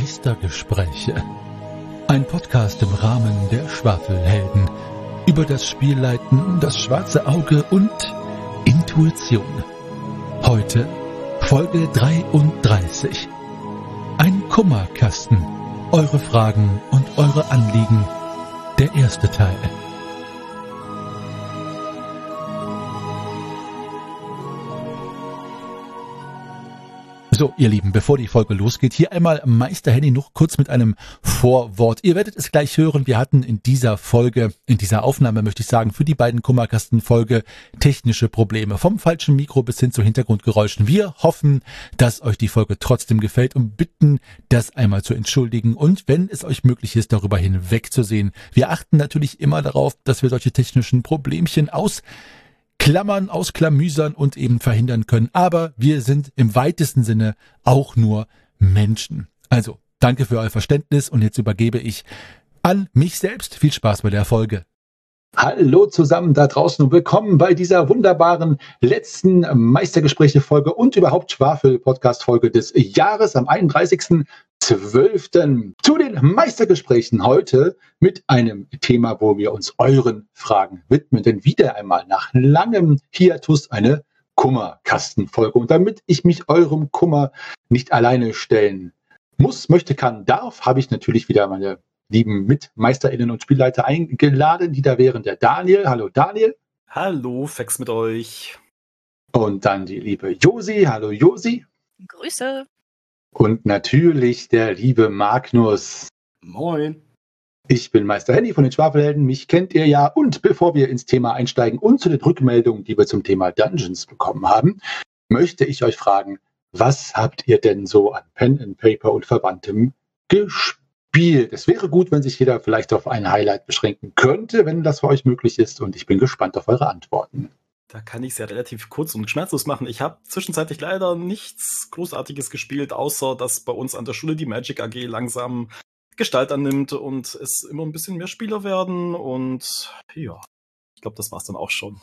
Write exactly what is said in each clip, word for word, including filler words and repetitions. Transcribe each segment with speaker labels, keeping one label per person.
Speaker 1: Meistergespräche. Ein Podcast im Rahmen der Schwafelhelden über das Spielleiten, das schwarze Auge und Intuition. Heute Folge dreiunddreißig. Ein Kummerkasten. Eure Fragen und eure Anliegen. Der erste Teil. So, ihr Lieben, bevor die Folge losgeht, hier einmal Meister Henny noch kurz mit einem Vorwort. Ihr werdet es gleich hören, wir hatten in dieser Folge, in dieser Aufnahme möchte ich sagen, für die beiden Kummerkasten-Folge technische Probleme. Vom falschen Mikro bis hin zu Hintergrundgeräuschen. Wir hoffen, dass euch die Folge trotzdem gefällt und bitten, das einmal zu entschuldigen und wenn es euch möglich ist, darüber hinwegzusehen. Wir achten natürlich immer darauf, dass wir solche technischen Problemchen aus Klammern, ausklamüsern und eben verhindern können. Aber wir sind im weitesten Sinne auch nur Menschen. Also, danke für euer Verständnis und jetzt übergebe ich an mich selbst. Viel Spaß bei der Folge. Hallo zusammen da draußen und willkommen bei dieser wunderbaren letzten Meistergespräche-Folge und überhaupt Schwafel-Podcast-Folge des Jahres am einunddreißigsten zwölften zu den Meistergesprächen heute mit einem Thema, wo wir uns euren Fragen widmen. Denn wieder einmal nach langem Hiatus eine Kummerkastenfolge. Und damit ich mich eurem Kummer nicht alleine stellen muss, möchte, kann, darf, habe ich natürlich wieder meine lieben MitmeisterInnen und Spielleiter eingeladen, die da wären der Daniel. Hallo Daniel.
Speaker 2: Hallo, Fex mit euch.
Speaker 1: Und dann die liebe Josi. Hallo Josi.
Speaker 3: Grüße.
Speaker 1: Und natürlich der liebe Magnus.
Speaker 2: Moin.
Speaker 1: Ich bin Meister Henny von den Schwafelhelden, mich kennt ihr ja. Und bevor wir ins Thema einsteigen und zu den Rückmeldungen, die wir zum Thema Dungeons bekommen haben, möchte ich euch fragen, was habt ihr denn so an Pen and Paper und Verwandtem gespielt? Es wäre gut, wenn sich jeder vielleicht auf ein Highlight beschränken könnte, wenn das für euch möglich ist. Und ich bin gespannt auf eure Antworten.
Speaker 2: Da kann ich es ja relativ kurz und schmerzlos machen. Ich habe zwischenzeitlich leider nichts Großartiges gespielt, außer dass bei uns an der Schule die Magic A G langsam Gestalt annimmt und es immer ein bisschen mehr Spieler werden. Und ja, ich glaube, das war's dann auch schon.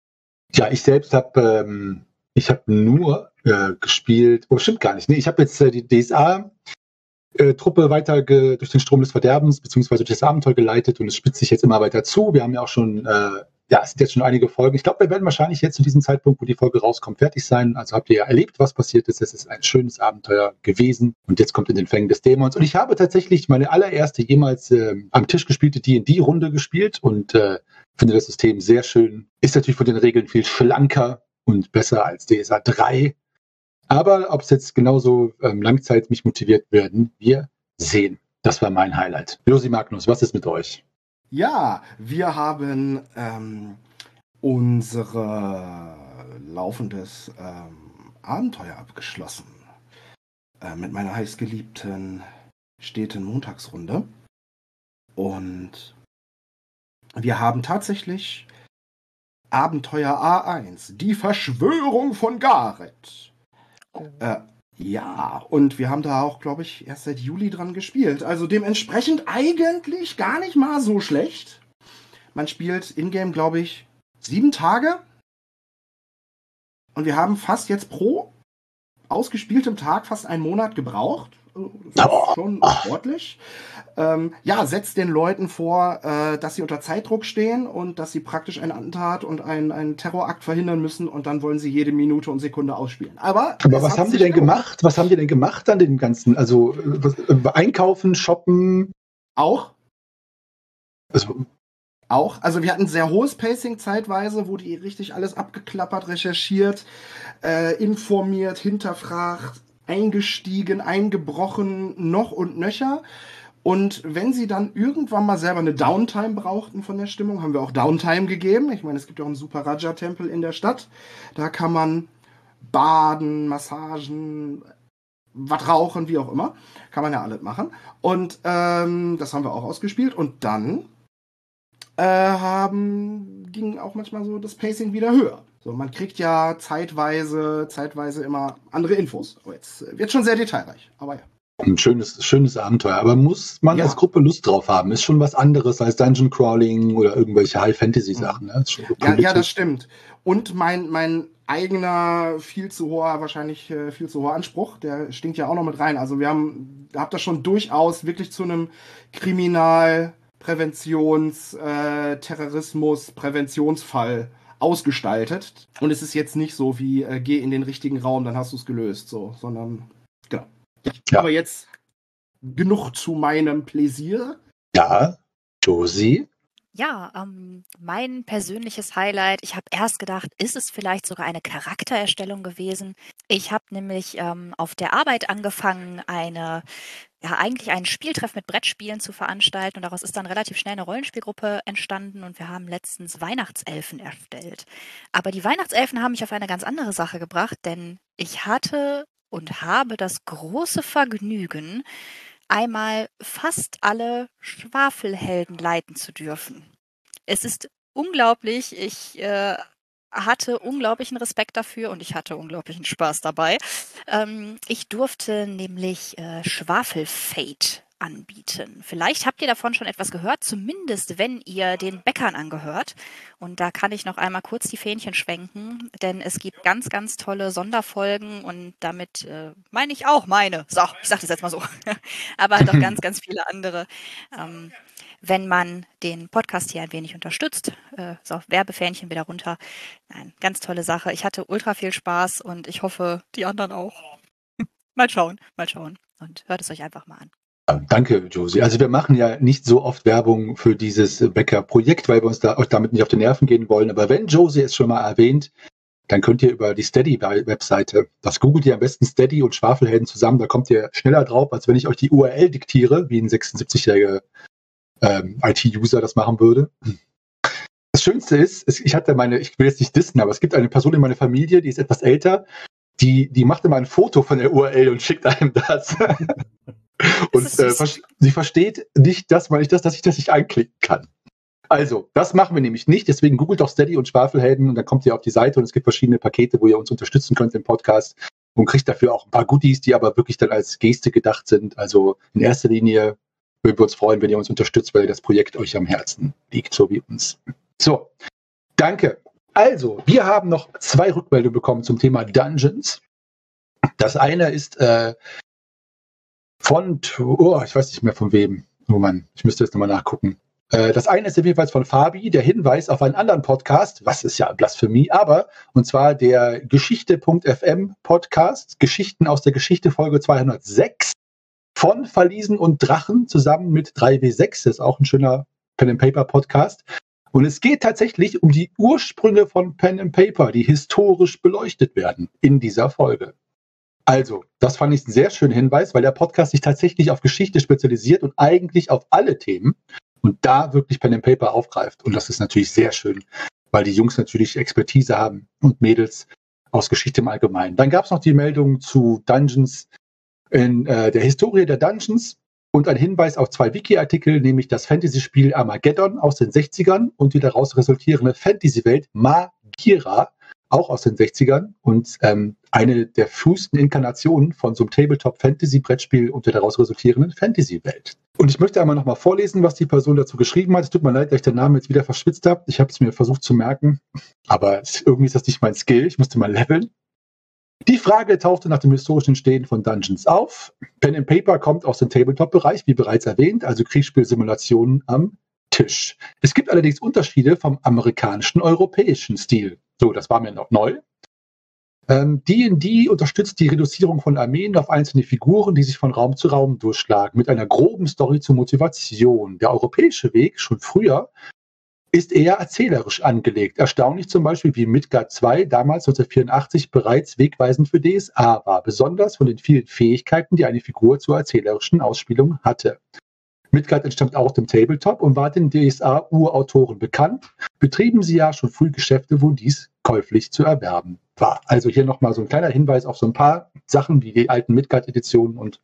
Speaker 1: Ja, ich selbst habe ähm, ich habe nur äh, gespielt, oh, stimmt gar nicht. Nee, ich habe jetzt äh, die D S A Äh, Truppe weiter ge- durch den Strom des Verderbens beziehungsweise durch das Abenteuer geleitet und es spitzt sich jetzt immer weiter zu. Wir haben ja auch schon, äh, ja, es sind jetzt schon einige Folgen. Ich glaube, wir werden wahrscheinlich jetzt zu diesem Zeitpunkt, wo die Folge rauskommt, fertig sein. Also habt ihr ja erlebt, was passiert ist. Es ist ein schönes Abenteuer gewesen und jetzt kommt in den Fängen des Dämons. Und ich habe tatsächlich meine allererste jemals äh, am Tisch gespielte D und D-Runde gespielt und äh, finde das System sehr schön. Ist natürlich von den Regeln viel schlanker und besser als D S A drei. Aber ob es jetzt genauso ähm, Langzeit mich motiviert werden, wir sehen. Das war mein Highlight. Josi, Magnus, was ist mit euch?
Speaker 4: Ja, wir haben ähm, unsere laufendes ähm, Abenteuer abgeschlossen. Äh, mit meiner heißgeliebten steten Montagsrunde. Und wir haben tatsächlich Abenteuer A eins, die Verschwörung von Gareth. Äh, ja, und wir haben da auch, glaube ich, erst seit Juli dran gespielt. Also dementsprechend eigentlich gar nicht mal so schlecht. Man spielt in-game, glaube ich, sieben Tage. Und wir haben fast jetzt pro ausgespieltem Tag fast einen Monat gebraucht. Das ist schon sportlich. Ähm, ja, setzt den Leuten vor, äh, dass sie unter Zeitdruck stehen und dass sie praktisch ein Attentat und einen, einen Terrorakt verhindern müssen und dann wollen sie jede Minute und Sekunde ausspielen. Aber,
Speaker 1: Aber was haben die denn gemacht? Was haben die denn gemacht an dem Ganzen? Also äh, was, äh, einkaufen, shoppen?
Speaker 4: Auch.
Speaker 1: Also,
Speaker 4: Auch. Also wir hatten sehr hohes Pacing zeitweise, wo die richtig alles abgeklappert, recherchiert, äh, informiert, hinterfragt, eingestiegen, eingebrochen, noch und nöcher. Und wenn sie dann irgendwann mal selber eine Downtime brauchten von der Stimmung, haben wir auch Downtime gegeben. Ich meine, es gibt ja auch einen Super Raja-Tempel in der Stadt. Da kann man baden, Massagen, was rauchen, wie auch immer. Kann man ja alles machen. Und ähm, das haben wir auch ausgespielt. Und dann äh, haben, ging auch manchmal so das Pacing wieder höher. So, man kriegt ja zeitweise, zeitweise immer andere Infos. Oh, jetzt wird schon sehr detailreich, aber ja.
Speaker 1: Ein schönes, schönes Abenteuer. Aber muss man
Speaker 4: Ja.
Speaker 1: als Gruppe Lust drauf haben? Ist schon was anderes als Dungeon Crawling oder irgendwelche High-Fantasy-Sachen. Ne? Ist schon so
Speaker 4: Ja, ja,
Speaker 1: politisch.
Speaker 4: das stimmt. Und mein, mein eigener, viel zu hoher, wahrscheinlich äh, viel zu hoher Anspruch. Der stinkt ja auch noch mit rein. Also wir haben, habt das schon durchaus wirklich zu einem Kriminal-, Präventions-, äh, Terrorismus-, Präventionsfall ausgestaltet. Und es ist jetzt nicht so wie, äh, geh in den richtigen Raum, dann hast du es gelöst, so, sondern, genau. Ja. Aber jetzt genug zu meinem Pläsier.
Speaker 1: Ja, Josie?
Speaker 3: Ja, ähm, mein persönliches Highlight, ich habe erst gedacht, ist es vielleicht sogar eine Charaktererstellung gewesen. Ich habe nämlich ähm, auf der Arbeit angefangen, eine, ja eigentlich einen Spieltreff mit Brettspielen zu veranstalten und daraus ist dann relativ schnell eine Rollenspielgruppe entstanden und wir haben letztens Weihnachtselfen erstellt. Aber die Weihnachtselfen haben mich auf eine ganz andere Sache gebracht, denn ich hatte und habe das große Vergnügen, einmal fast alle Schwafelhelden leiten zu dürfen. Es ist unglaublich, ich äh, hatte unglaublichen Respekt dafür und ich hatte unglaublichen Spaß dabei. Ähm, ich durfte nämlich äh, Schwafelfate anbieten. Vielleicht habt ihr davon schon etwas gehört, zumindest wenn ihr den Bäckern angehört. Und da kann ich noch einmal kurz die Fähnchen schwenken, denn es gibt ganz, ganz tolle Sonderfolgen und damit äh, meine ich auch meine. So, ich sage das jetzt mal so. Aber halt auch ganz, ganz viele andere. Ähm, wenn man den Podcast hier ein wenig unterstützt, äh, so, Werbefähnchen wieder runter. Nein, ganz tolle Sache. Ich hatte ultra viel Spaß und ich hoffe, die anderen auch. Mal schauen, mal schauen. Und hört es euch einfach mal an.
Speaker 1: Danke, Josie. Also wir machen ja nicht so oft Werbung für dieses Bäcker-Projekt, weil wir uns da auch damit nicht auf die Nerven gehen wollen. Aber wenn Josie es schon mal erwähnt, dann könnt ihr über die Steady-Webseite, das googelt ihr am besten Steady und Schwafelhelden zusammen, da kommt ihr schneller drauf, als wenn ich euch die U R L diktiere, wie ein sechsundsiebzigjähriger ähm, I T-User das machen würde. Das Schönste ist, ich hatte meine, ich will jetzt nicht dissen, aber es gibt eine Person in meiner Familie, die ist etwas älter, die, die macht immer ein Foto von der U R L und schickt einem das. Und äh, sie versteht nicht, dass, weil ich das, dass ich das nicht anklicken kann. Also, das machen wir nämlich nicht. Deswegen googelt doch Steady und Schwafelhelden und dann kommt ihr auf die Seite und es gibt verschiedene Pakete, wo ihr uns unterstützen könnt im Podcast und kriegt dafür auch ein paar Goodies, die aber wirklich dann als Geste gedacht sind. Also in erster Linie würden wir uns freuen, wenn ihr uns unterstützt, weil das Projekt euch am Herzen liegt, so wie uns. So, danke. Also, wir haben noch zwei Rückmeldungen bekommen zum Thema Dungeons. Das eine ist äh, von, oh, ich weiß nicht mehr von wem. Oh Mann, ich müsste jetzt nochmal nachgucken. Äh, das eine ist jedenfalls von Fabi, der Hinweis auf einen anderen Podcast, was ist ja Blasphemie, aber, und zwar der Geschichte Punkt F M Podcast, Geschichten aus der Geschichte, Folge zweihundertsechs, von Verliesen und Drachen, zusammen mit drei W sechs, das ist auch ein schöner Pen and Paper Podcast. Und es geht tatsächlich um die Ursprünge von Pen and Paper, die historisch beleuchtet werden in dieser Folge. Also, das fand ich einen sehr schönen Hinweis, weil der Podcast sich tatsächlich auf Geschichte spezialisiert und eigentlich auf alle Themen und da wirklich Pen and Paper aufgreift. Und das ist natürlich sehr schön, weil die Jungs natürlich Expertise haben und Mädels aus Geschichte im Allgemeinen. Dann gab es noch die Meldung zu Dungeons in äh, der Historie der Dungeons und ein Hinweis auf zwei Wiki-Artikel, nämlich das Fantasy-Spiel Armageddon aus den sechzigern und die daraus resultierende Fantasy-Welt Maghera, auch aus den sechzigern und ähm, eine der frühesten Inkarnationen von so einem Tabletop-Fantasy-Brettspiel und der daraus resultierenden Fantasy-Welt. Und ich möchte einmal nochmal vorlesen, was die Person dazu geschrieben hat. Es tut mir leid, dass ich den Namen jetzt wieder verschwitzt habe. Ich habe es mir versucht zu merken, aber irgendwie ist das nicht mein Skill. Ich musste mal leveln. Die Frage tauchte nach dem historischen Entstehen von Dungeons auf. Pen and Paper kommt aus dem Tabletop-Bereich, wie bereits erwähnt, also Kriegsspielsimulationen am Tisch. Es gibt allerdings Unterschiede vom amerikanischen, europäischen Stil. So, das war mir noch neu. Ähm, D und D unterstützt die Reduzierung von Armeen auf einzelne Figuren, die sich von Raum zu Raum durchschlagen, mit einer groben Story zur Motivation. Der europäische Weg, schon früher, ist eher erzählerisch angelegt. Erstaunlich zum Beispiel, wie Midgard zwei damals neunzehnhundertvierundachtzig bereits wegweisend für D S A war, besonders von den vielen Fähigkeiten, die eine Figur zur erzählerischen Ausspielung hatte. Midgard entstammt auch dem Tabletop und war den D S A-Urautoren bekannt, betrieben sie ja schon früh Geschäfte, wo dies käuflich zu erwerben war. Also hier nochmal so ein kleiner Hinweis auf so ein paar Sachen wie die alten Midgard-Editionen und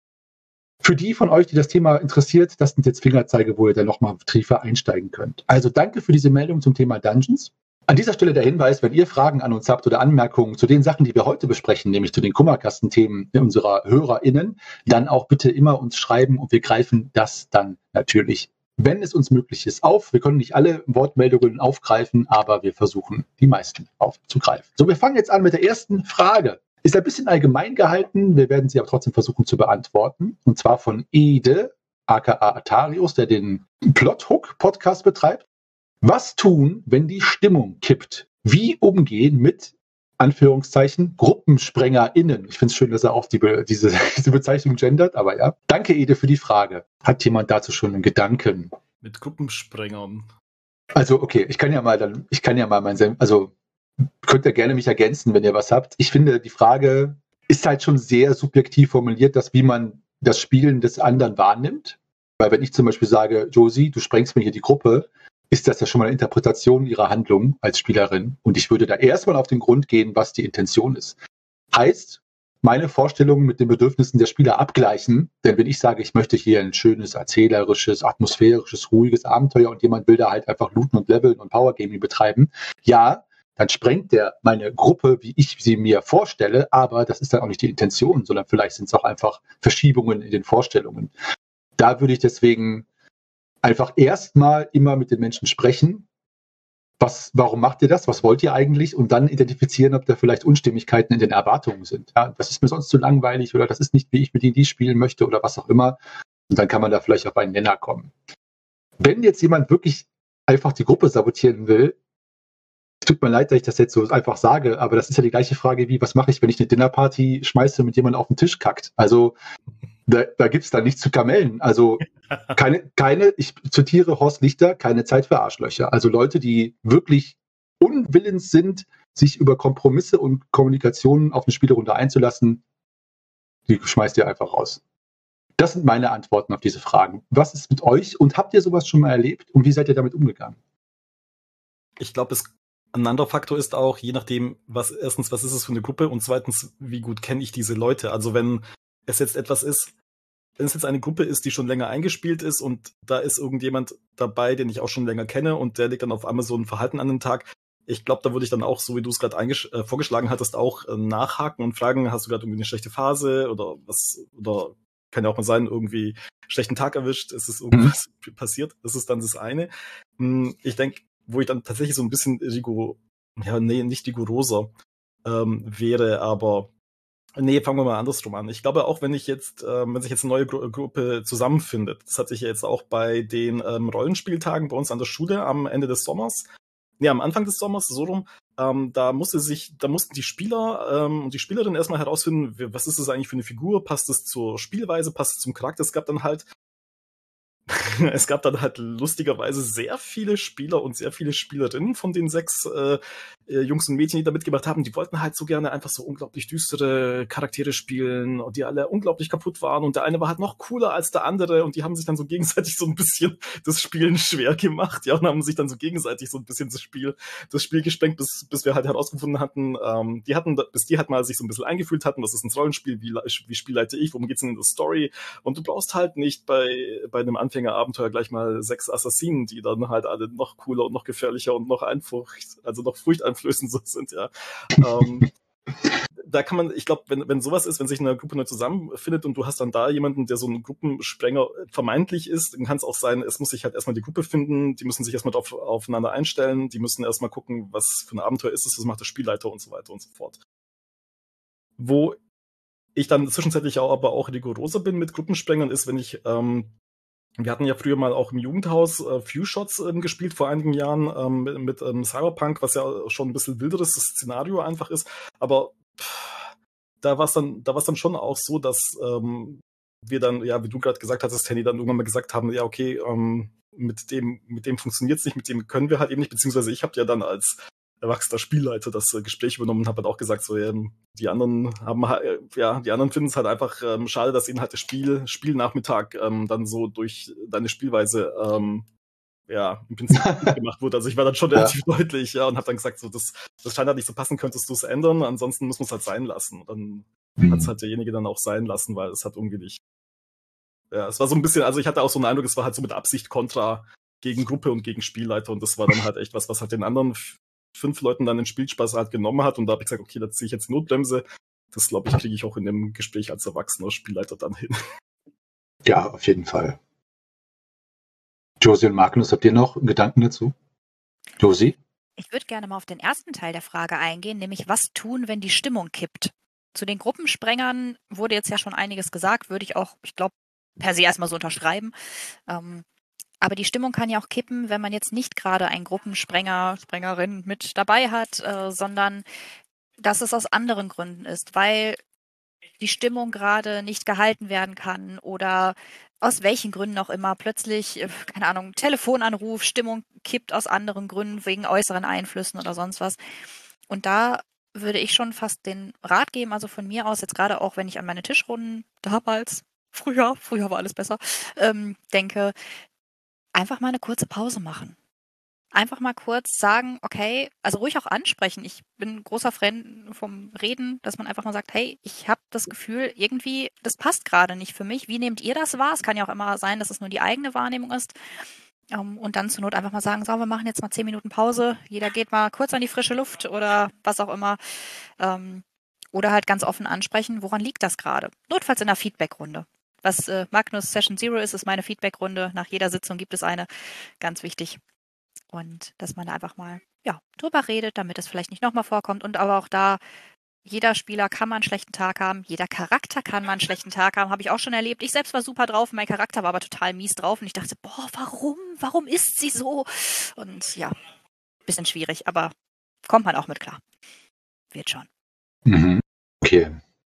Speaker 1: für die von euch, die das Thema interessiert, das sind jetzt Fingerzeige, wo ihr dann nochmal tiefer einsteigen könnt. Also danke für diese Meldung zum Thema Dungeons. An dieser Stelle der Hinweis, wenn ihr Fragen an uns habt oder Anmerkungen zu den Sachen, die wir heute besprechen, nämlich zu den Kummerkastenthemen unserer HörerInnen, dann auch bitte immer uns schreiben und wir greifen das dann natürlich wenn es uns möglich ist, auf. Wir können nicht alle Wortmeldungen aufgreifen, aber wir versuchen, die meisten aufzugreifen. So, wir fangen jetzt an mit der ersten Frage. Ist ein bisschen allgemein gehalten, wir werden sie aber trotzdem versuchen zu beantworten. Und zwar von Ede, aka Atarius, der den Plothook-Podcast betreibt. Was tun, wenn die Stimmung kippt? Wie umgehen mit, Anführungszeichen, GruppensprengerInnen? Ich finde es schön, dass er auch die Be- diese, diese Bezeichnung gendert, aber ja. Danke, Ede, für die Frage. Hat jemand dazu schon einen Gedanken?
Speaker 2: Mit Gruppensprengern.
Speaker 1: Also, okay, ich kann ja mal dann, ich kann ja mal mein Senf, also könnt ihr gerne mich ergänzen, wenn ihr was habt. Ich finde, die Frage ist halt schon sehr subjektiv formuliert, dass wie man das Spielen des anderen wahrnimmt. Weil wenn ich zum Beispiel sage, Josie, du sprengst mir hier die Gruppe, ist das ja schon mal eine Interpretation ihrer Handlung als Spielerin. Und ich würde da erstmal auf den Grund gehen, was die Intention ist. Heißt, meine Vorstellungen mit den Bedürfnissen der Spieler abgleichen. Denn wenn ich sage, ich möchte hier ein schönes, erzählerisches, atmosphärisches, ruhiges Abenteuer und jemand will da halt einfach looten und leveln und Powergaming betreiben, ja, dann sprengt der meine Gruppe, wie ich sie mir vorstelle, aber das ist dann auch nicht die Intention, sondern vielleicht sind es auch einfach Verschiebungen in den Vorstellungen. Da würde ich deswegen einfach erstmal immer mit den Menschen sprechen. Was, warum macht ihr das? Was wollt ihr eigentlich? Und dann identifizieren, ob da vielleicht Unstimmigkeiten in den Erwartungen sind. Ja, das ist mir sonst zu langweilig oder das ist nicht, wie ich mit D und D spielen möchte oder was auch immer. Und dann kann man da vielleicht auf einen Nenner kommen. Wenn jetzt jemand wirklich einfach die Gruppe sabotieren will, tut mir leid, dass ich das jetzt so einfach sage, aber das ist ja die gleiche Frage wie, was mache ich, wenn ich eine Dinnerparty schmeiße und mit jemandem auf den Tisch kackt? Also da, da gibt es da nichts zu kamellen. Also keine, keine, ich zitiere Horst Lichter, keine Zeit für Arschlöcher. Also Leute, die wirklich unwillens sind, sich über Kompromisse und Kommunikationen auf eine Spielerunde einzulassen, die schmeißt ihr einfach raus. Das sind meine Antworten auf diese Fragen. Was ist mit euch und habt ihr sowas schon mal erlebt und wie seid ihr damit umgegangen?
Speaker 2: Ich glaube, es ein anderer Faktor ist auch, je nachdem, was erstens, was ist es für eine Gruppe und zweitens, wie gut kenne ich diese Leute. Also wenn es jetzt etwas ist, wenn es jetzt eine Gruppe ist, die schon länger eingespielt ist und da ist irgendjemand dabei, den ich auch schon länger kenne und der legt dann auf einmal so ein Verhalten an den Tag, ich glaube, da würde ich dann auch, so wie du es gerade äh, vorgeschlagen hattest, auch äh, nachhaken und fragen, hast du gerade irgendwie eine schlechte Phase oder was, oder kann ja auch mal sein, irgendwie schlechten Tag erwischt, ist es irgendwas mhm. passiert, das ist dann das eine. Ich denke, wo ich dann tatsächlich so ein bisschen rigor, ja, nee, nicht rigoroser ähm, wäre, aber nee, fangen wir mal andersrum an. Ich glaube auch, wenn ich jetzt, ähm, wenn sich jetzt eine neue Gru- Gruppe zusammenfindet, das hatte ich ja jetzt auch bei den ähm, Rollenspieltagen bei uns an der Schule am Ende des Sommers, ja, am Anfang des Sommers, so rum, ähm, da musste sich, da mussten die Spieler ähm, und die Spielerin erstmal herausfinden, was ist das eigentlich für eine Figur, passt es zur Spielweise, passt es zum Charakter. Es gab dann halt Es gab dann halt lustigerweise sehr viele Spieler und sehr viele Spielerinnen von den sechs äh, Jungs und Mädchen, die da mitgemacht haben. Die wollten halt so gerne einfach so unglaublich düstere Charaktere spielen und die alle unglaublich kaputt waren. Und der eine war halt noch cooler als der andere und die haben sich dann so gegenseitig so ein bisschen das Spielen schwer gemacht, ja, und haben sich dann so gegenseitig so ein bisschen das Spiel, das Spiel gesprengt, bis, bis wir halt herausgefunden hatten, ähm, die hatten, bis die halt mal sich so ein bisschen eingefühlt hatten, was ist ein Rollenspiel, wie, wie spielleite ich, worum geht's denn in der Story? Und du brauchst halt nicht bei, bei einem Anfängerabenteuer gleich mal sechs Assassinen, die dann halt alle noch cooler und noch gefährlicher und noch Einfurcht, also noch furchteinflößend so sind, ja. ähm, da kann man, ich glaube, wenn, wenn sowas ist, wenn sich eine Gruppe neu zusammenfindet und du hast dann da jemanden, der so ein Gruppensprenger vermeintlich ist, dann kann es auch sein, es muss sich halt erstmal die Gruppe finden, die müssen sich erstmal drauf, aufeinander einstellen, die müssen erstmal gucken, was für ein Abenteuer ist es, was macht der Spielleiter und so weiter und so fort. Wo ich dann zwischenzeitlich auch, aber auch rigoroser bin mit Gruppensprengern, ist, wenn ich, ähm, wir hatten ja früher mal auch im Jugendhaus äh, Few Shots ähm, gespielt vor einigen Jahren ähm, mit, mit ähm, Cyberpunk, was ja schon ein bisschen wilderes Szenario einfach ist, aber pff, da war es dann, da war es dann schon auch so, dass ähm, wir dann, ja, wie du gerade gesagt hattest, Henny, dann irgendwann mal gesagt haben, ja, okay, ähm, mit dem, mit dem funktioniert's nicht, mit dem können wir halt eben nicht, beziehungsweise ich habe ja dann als erwachsener Spielleiter das äh, Gespräch übernommen und habe halt auch gesagt, so, ja, die anderen haben äh, ja, die anderen finden es halt einfach ähm, schade, dass ihnen halt das Spiel, Spielnachmittag ähm, dann so durch deine Spielweise ähm, ja, im Prinzip gemacht wurde. Also ich war dann schon relativ ja. deutlich, ja, und habe dann gesagt, so, das, das scheint halt nicht zu passen, könntest du es ändern, ansonsten muss man es halt sein lassen. Und dann mhm. hat es halt derjenige dann auch sein lassen, weil es hat irgendwie nicht. Ja, es war so ein bisschen, also ich hatte auch so einen Eindruck, es war halt so mit Absicht kontra gegen Gruppe und gegen Spielleiter und das war dann halt echt was, was halt den anderen fünf Leuten dann den Spielspaß halt genommen hat und da habe ich gesagt, okay, da ziehe ich jetzt die Notbremse. Das, glaube ich, kriege ich auch in dem Gespräch als erwachsener Spielleiter dann hin.
Speaker 1: Ja, auf jeden Fall. Josie und Magnus, habt ihr noch Gedanken dazu? Josie?
Speaker 3: Ich würde gerne mal auf den ersten Teil der Frage eingehen, nämlich was tun, wenn die Stimmung kippt. Zu den Gruppensprengern wurde jetzt ja schon einiges gesagt, würde ich auch, ich glaube, per se erstmal so unterschreiben. Ähm, aber die Stimmung kann ja auch kippen, wenn man jetzt nicht gerade einen Gruppensprenger, Sprengerin mit dabei hat, äh, sondern dass es aus anderen Gründen ist, weil die Stimmung gerade nicht gehalten werden kann oder aus welchen Gründen auch immer plötzlich, äh, keine Ahnung, Telefonanruf, Stimmung kippt aus anderen Gründen, wegen äußeren Einflüssen oder sonst was. Und da würde ich schon fast den Rat geben, also von mir aus, jetzt gerade auch, wenn ich an meine Tischrunden damals, früher, früher war alles besser, ähm, denke, einfach mal eine kurze Pause machen. Einfach mal kurz sagen, okay, also ruhig auch ansprechen. Ich bin ein großer Fan vom Reden, dass man einfach mal sagt, hey, ich habe das Gefühl, irgendwie, das passt gerade nicht für mich. Wie nehmt ihr das wahr? Es kann ja auch immer sein, dass es nur die eigene Wahrnehmung ist. Um, und dann zur Not einfach mal sagen, so, wir machen jetzt mal zehn Minuten Pause. Jeder geht mal kurz an die frische Luft oder was auch immer. Ähm, oder halt ganz offen ansprechen, woran liegt das gerade? Notfalls in einer Feedbackrunde. Was äh, Magnus Session Zero ist, ist meine Feedbackrunde. Nach jeder Sitzung gibt es eine. Ganz wichtig. Und dass man da einfach mal ja, drüber redet, damit es vielleicht nicht nochmal vorkommt. Und aber auch da, jeder Spieler kann mal einen schlechten Tag haben, jeder Charakter kann mal einen schlechten Tag haben, habe ich auch schon erlebt. Ich selbst war super drauf, mein Charakter war aber total mies drauf und ich dachte, boah, warum? Warum ist sie so? Und ja, bisschen schwierig, aber kommt man auch mit klar. Wird schon.
Speaker 1: Mhm. Okay.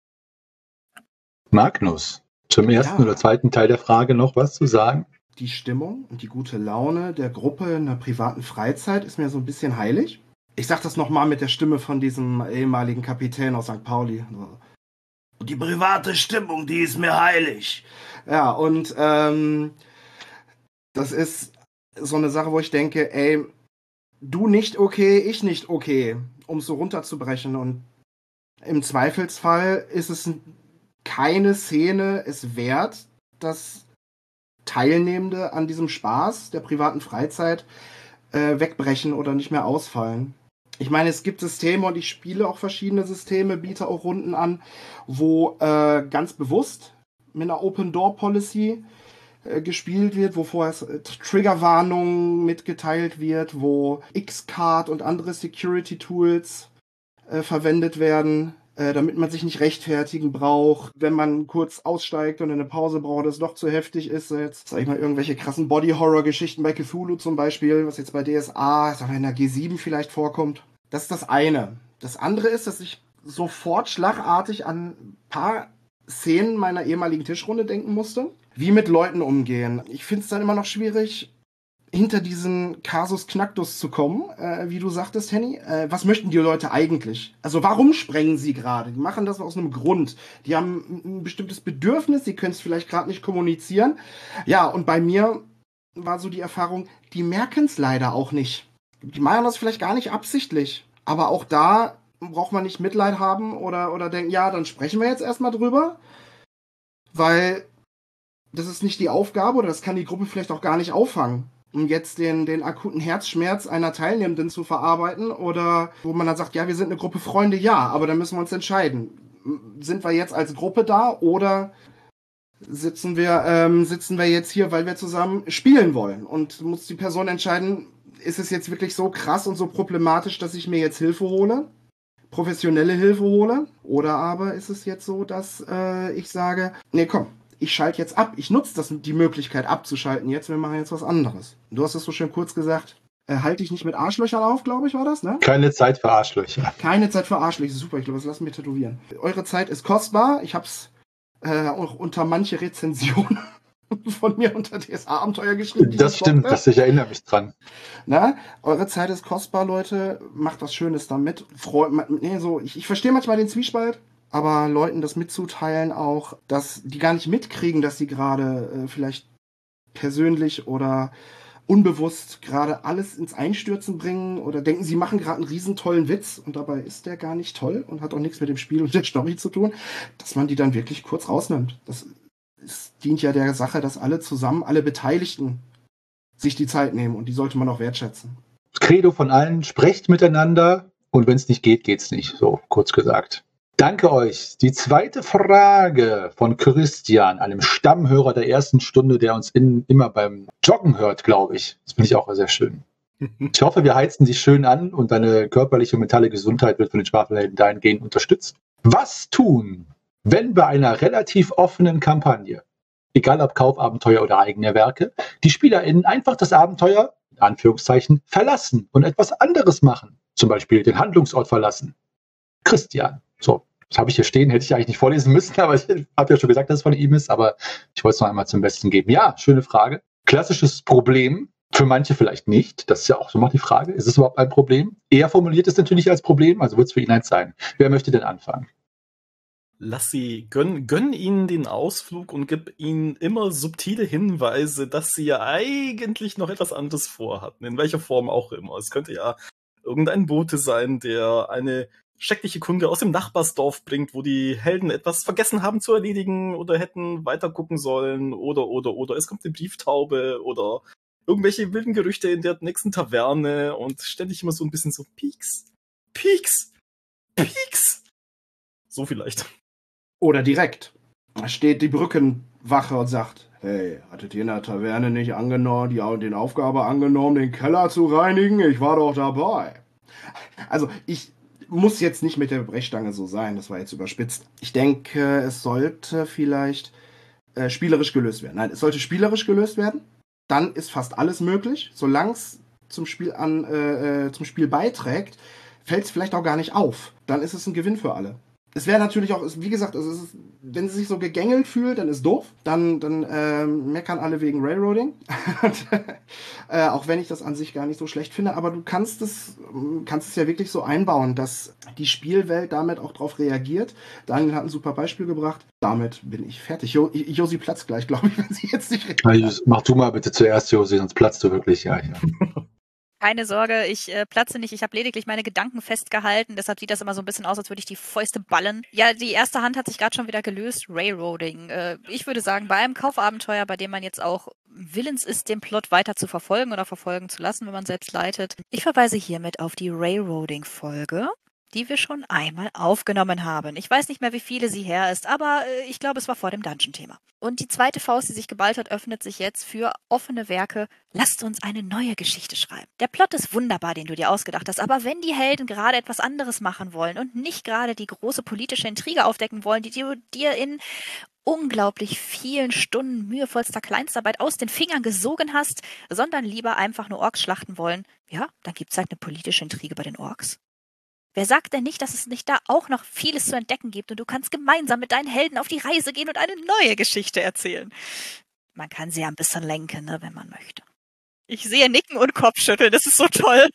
Speaker 1: Magnus, zum ersten
Speaker 4: Ja.
Speaker 1: oder zweiten Teil der Frage noch was zu sagen?
Speaker 4: Die Stimmung und die gute Laune der Gruppe in der privaten Freizeit ist mir so ein bisschen heilig. Ich sag das nochmal mit der Stimme von diesem ehemaligen Kapitän aus Sankt Pauli. Und die private Stimmung, die ist mir heilig. Ja, und ähm, das ist so eine Sache, wo ich denke, ey, du nicht okay, ich nicht okay, um es so runterzubrechen. Und im Zweifelsfall ist es keine Szene es wert, dass Teilnehmende an diesem Spaß der privaten Freizeit äh, wegbrechen oder nicht mehr ausfallen. Ich meine, es gibt Systeme und ich spiele auch verschiedene Systeme, biete auch Runden an, wo äh, ganz bewusst mit einer Open-Door-Policy äh, gespielt wird, wo vorher äh, Triggerwarnungen mitgeteilt wird, wo X-Card und andere Security-Tools äh, verwendet werden, äh, damit man sich nicht rechtfertigen braucht, wenn man kurz aussteigt und eine Pause braucht, das doch zu heftig ist. Jetzt sag ich mal irgendwelche krassen Body-Horror-Geschichten bei Cthulhu zum Beispiel, was jetzt bei D S A, sag mal in der G sieben vielleicht vorkommt. Das ist das eine. Das andere ist, dass ich sofort schlagartig an ein paar Szenen meiner ehemaligen Tischrunde denken musste. Wie mit Leuten umgehen. Ich finde es dann immer noch schwierig, hinter diesen Kasus Knacktus zu kommen, äh, wie du sagtest, Henny. Äh, was möchten die Leute eigentlich? Also warum sprengen sie gerade? Die machen das aus einem Grund. Die haben ein, ein bestimmtes Bedürfnis, sie können es vielleicht gerade nicht kommunizieren. Ja, und bei mir war so die Erfahrung, die merken es leider auch nicht. Die machen das vielleicht gar nicht absichtlich. Aber auch da braucht man nicht Mitleid haben oder, oder denken, ja, dann sprechen wir jetzt erstmal drüber. Weil das ist nicht die Aufgabe oder das kann die Gruppe vielleicht auch gar nicht auffangen, um jetzt den, den akuten Herzschmerz einer Teilnehmenden zu verarbeiten oder wo man dann sagt, ja, wir sind eine Gruppe Freunde, ja, aber dann müssen wir uns entscheiden. Sind wir jetzt als Gruppe da oder sitzen wir, ähm, sitzen wir jetzt hier, weil wir zusammen spielen wollen? Und muss die Person entscheiden, ist es jetzt wirklich so krass und so problematisch, dass ich mir jetzt Hilfe hole? Professionelle Hilfe hole? Oder aber ist es jetzt so, dass äh, ich sage, nee, komm, ich schalte jetzt ab. Ich nutze das, die Möglichkeit abzuschalten jetzt. Wir machen jetzt was anderes. Du hast es so schön kurz gesagt. Äh, halte ich nicht mit Arschlöchern auf, glaube ich, war das, ne?
Speaker 1: Keine Zeit für Arschlöcher.
Speaker 4: Keine Zeit für Arschlöcher. Super, ich glaube, das lassen wir tätowieren. Eure Zeit ist kostbar. Ich habe es äh, auch unter manche Rezensionen von mir unter D S A-Abenteuer geschrieben.
Speaker 1: Das stimmt, das, ich erinnere mich dran.
Speaker 4: Na, eure Zeit ist kostbar, Leute. Macht was Schönes damit. Freu, nee, so, ich, ich verstehe manchmal den Zwiespalt. Aber Leuten das mitzuteilen auch, dass die gar nicht mitkriegen, dass sie gerade äh, vielleicht persönlich oder unbewusst gerade alles ins Einstürzen bringen oder denken, sie machen gerade einen riesen tollen Witz und dabei ist der gar nicht toll und hat auch nichts mit dem Spiel und der Story zu tun, dass man die dann wirklich kurz rausnimmt. Das, das dient ja der Sache, dass alle zusammen, alle Beteiligten sich die Zeit nehmen und die sollte man auch wertschätzen.
Speaker 1: Das Credo von allen, sprecht miteinander und wenn es nicht geht, geht's nicht, so kurz gesagt. Danke euch. Die zweite Frage von Christian, einem Stammhörer der ersten Stunde, der uns in, immer beim Joggen hört, glaube ich. Das finde ich auch sehr schön. Ich hoffe, wir heizen dich schön an und deine körperliche und mentale Gesundheit wird von den Schwafelhelden dahingehend unterstützt. Was tun, wenn bei einer relativ offenen Kampagne, egal ob Kaufabenteuer oder eigene Werke, die SpielerInnen einfach das Abenteuer, in Anführungszeichen, verlassen und etwas anderes machen? Zum Beispiel den Handlungsort verlassen. Christian. So, das habe ich hier stehen, hätte ich eigentlich nicht vorlesen müssen, aber ich habe ja schon gesagt, dass es von ihm ist, aber ich wollte es noch einmal zum Besten geben. Ja, schöne Frage. Klassisches Problem, für manche vielleicht nicht. Das ist ja auch so mal die Frage. Ist es überhaupt ein Problem? Er formuliert es natürlich als Problem, also wird es für ihn eins sein. Wer möchte denn anfangen?
Speaker 2: Lass sie, gönn, gönn ihnen den Ausflug und gib ihnen immer subtile Hinweise, dass sie ja eigentlich noch etwas anderes vorhatten, in welcher Form auch immer. Es könnte ja irgendein Bote sein, der eine schreckliche Kunde aus dem Nachbarsdorf bringt, wo die Helden etwas vergessen haben zu erledigen oder hätten weitergucken sollen oder, oder, oder. Es kommt eine Brieftaube oder irgendwelche wilden Gerüchte in der nächsten Taverne und ständig immer so ein bisschen so Pieks, Pieks, Pieks. So vielleicht.
Speaker 4: Oder direkt. Da steht die Brückenwache und sagt, hey, hattet ihr in der Taverne nicht angenommen, die den Aufgabe angenommen, den Keller zu reinigen? Ich war doch dabei. Also ich muss jetzt nicht mit der Brechstange so sein, das war jetzt überspitzt. Ich denke, es sollte vielleicht äh, spielerisch gelöst werden. Nein, es sollte spielerisch gelöst werden. Dann ist fast alles möglich. Solange es zum Spiel an, äh, zum Spiel beiträgt, fällt es vielleicht auch gar nicht auf. Dann ist es ein Gewinn für alle. Es wäre natürlich auch, wie gesagt, es ist, wenn sie sich so gegängelt fühlt, dann ist doof. Dann, dann ähm, meckern alle wegen Railroading. äh, auch wenn ich das an sich gar nicht so schlecht finde. Aber du kannst es, kannst es ja wirklich so einbauen, dass die Spielwelt damit auch drauf reagiert. Daniel hat ein super Beispiel gebracht. Damit bin ich fertig. Jo, Josi platzt gleich, glaube ich, wenn sie jetzt nicht redet.
Speaker 1: Mach du mal bitte zuerst, Josi, sonst platzt du wirklich. Ja, ja.
Speaker 3: Keine Sorge, ich äh, platze nicht. Ich habe lediglich meine Gedanken festgehalten. Deshalb sieht das immer so ein bisschen aus, als würde ich die Fäuste ballen. Ja, die erste Hand hat sich gerade schon wieder gelöst. Railroading. Äh, ich würde sagen, bei einem Kaufabenteuer, bei dem man jetzt auch willens ist, den Plot weiter zu verfolgen oder verfolgen zu lassen, wenn man selbst leitet. Ich verweise hiermit auf die Railroading-Folge, die wir schon einmal aufgenommen haben. Ich weiß nicht mehr, wie viele sie her ist, aber äh, ich glaube, es war vor dem Dungeon-Thema. Und die zweite Faust, die sich geballt hat, öffnet sich jetzt für offene Werke. Lasst uns eine neue Geschichte schreiben. Der Plot ist wunderbar, den du dir ausgedacht hast, aber wenn die Helden gerade etwas anderes machen wollen und nicht gerade die große politische Intrige aufdecken wollen, die du dir in unglaublich vielen Stunden mühevollster Kleinstarbeit aus den Fingern gesogen hast, sondern lieber einfach nur Orks schlachten wollen, ja, dann gibt's halt eine politische Intrige bei den Orks. Wer sagt denn nicht, dass es nicht da auch noch vieles zu entdecken gibt und du kannst gemeinsam mit deinen Helden auf die Reise gehen und eine neue Geschichte erzählen? Man kann sie ja ein bisschen lenken, ne, wenn man möchte. Ich sehe Nicken und Kopfschütteln, das ist so toll.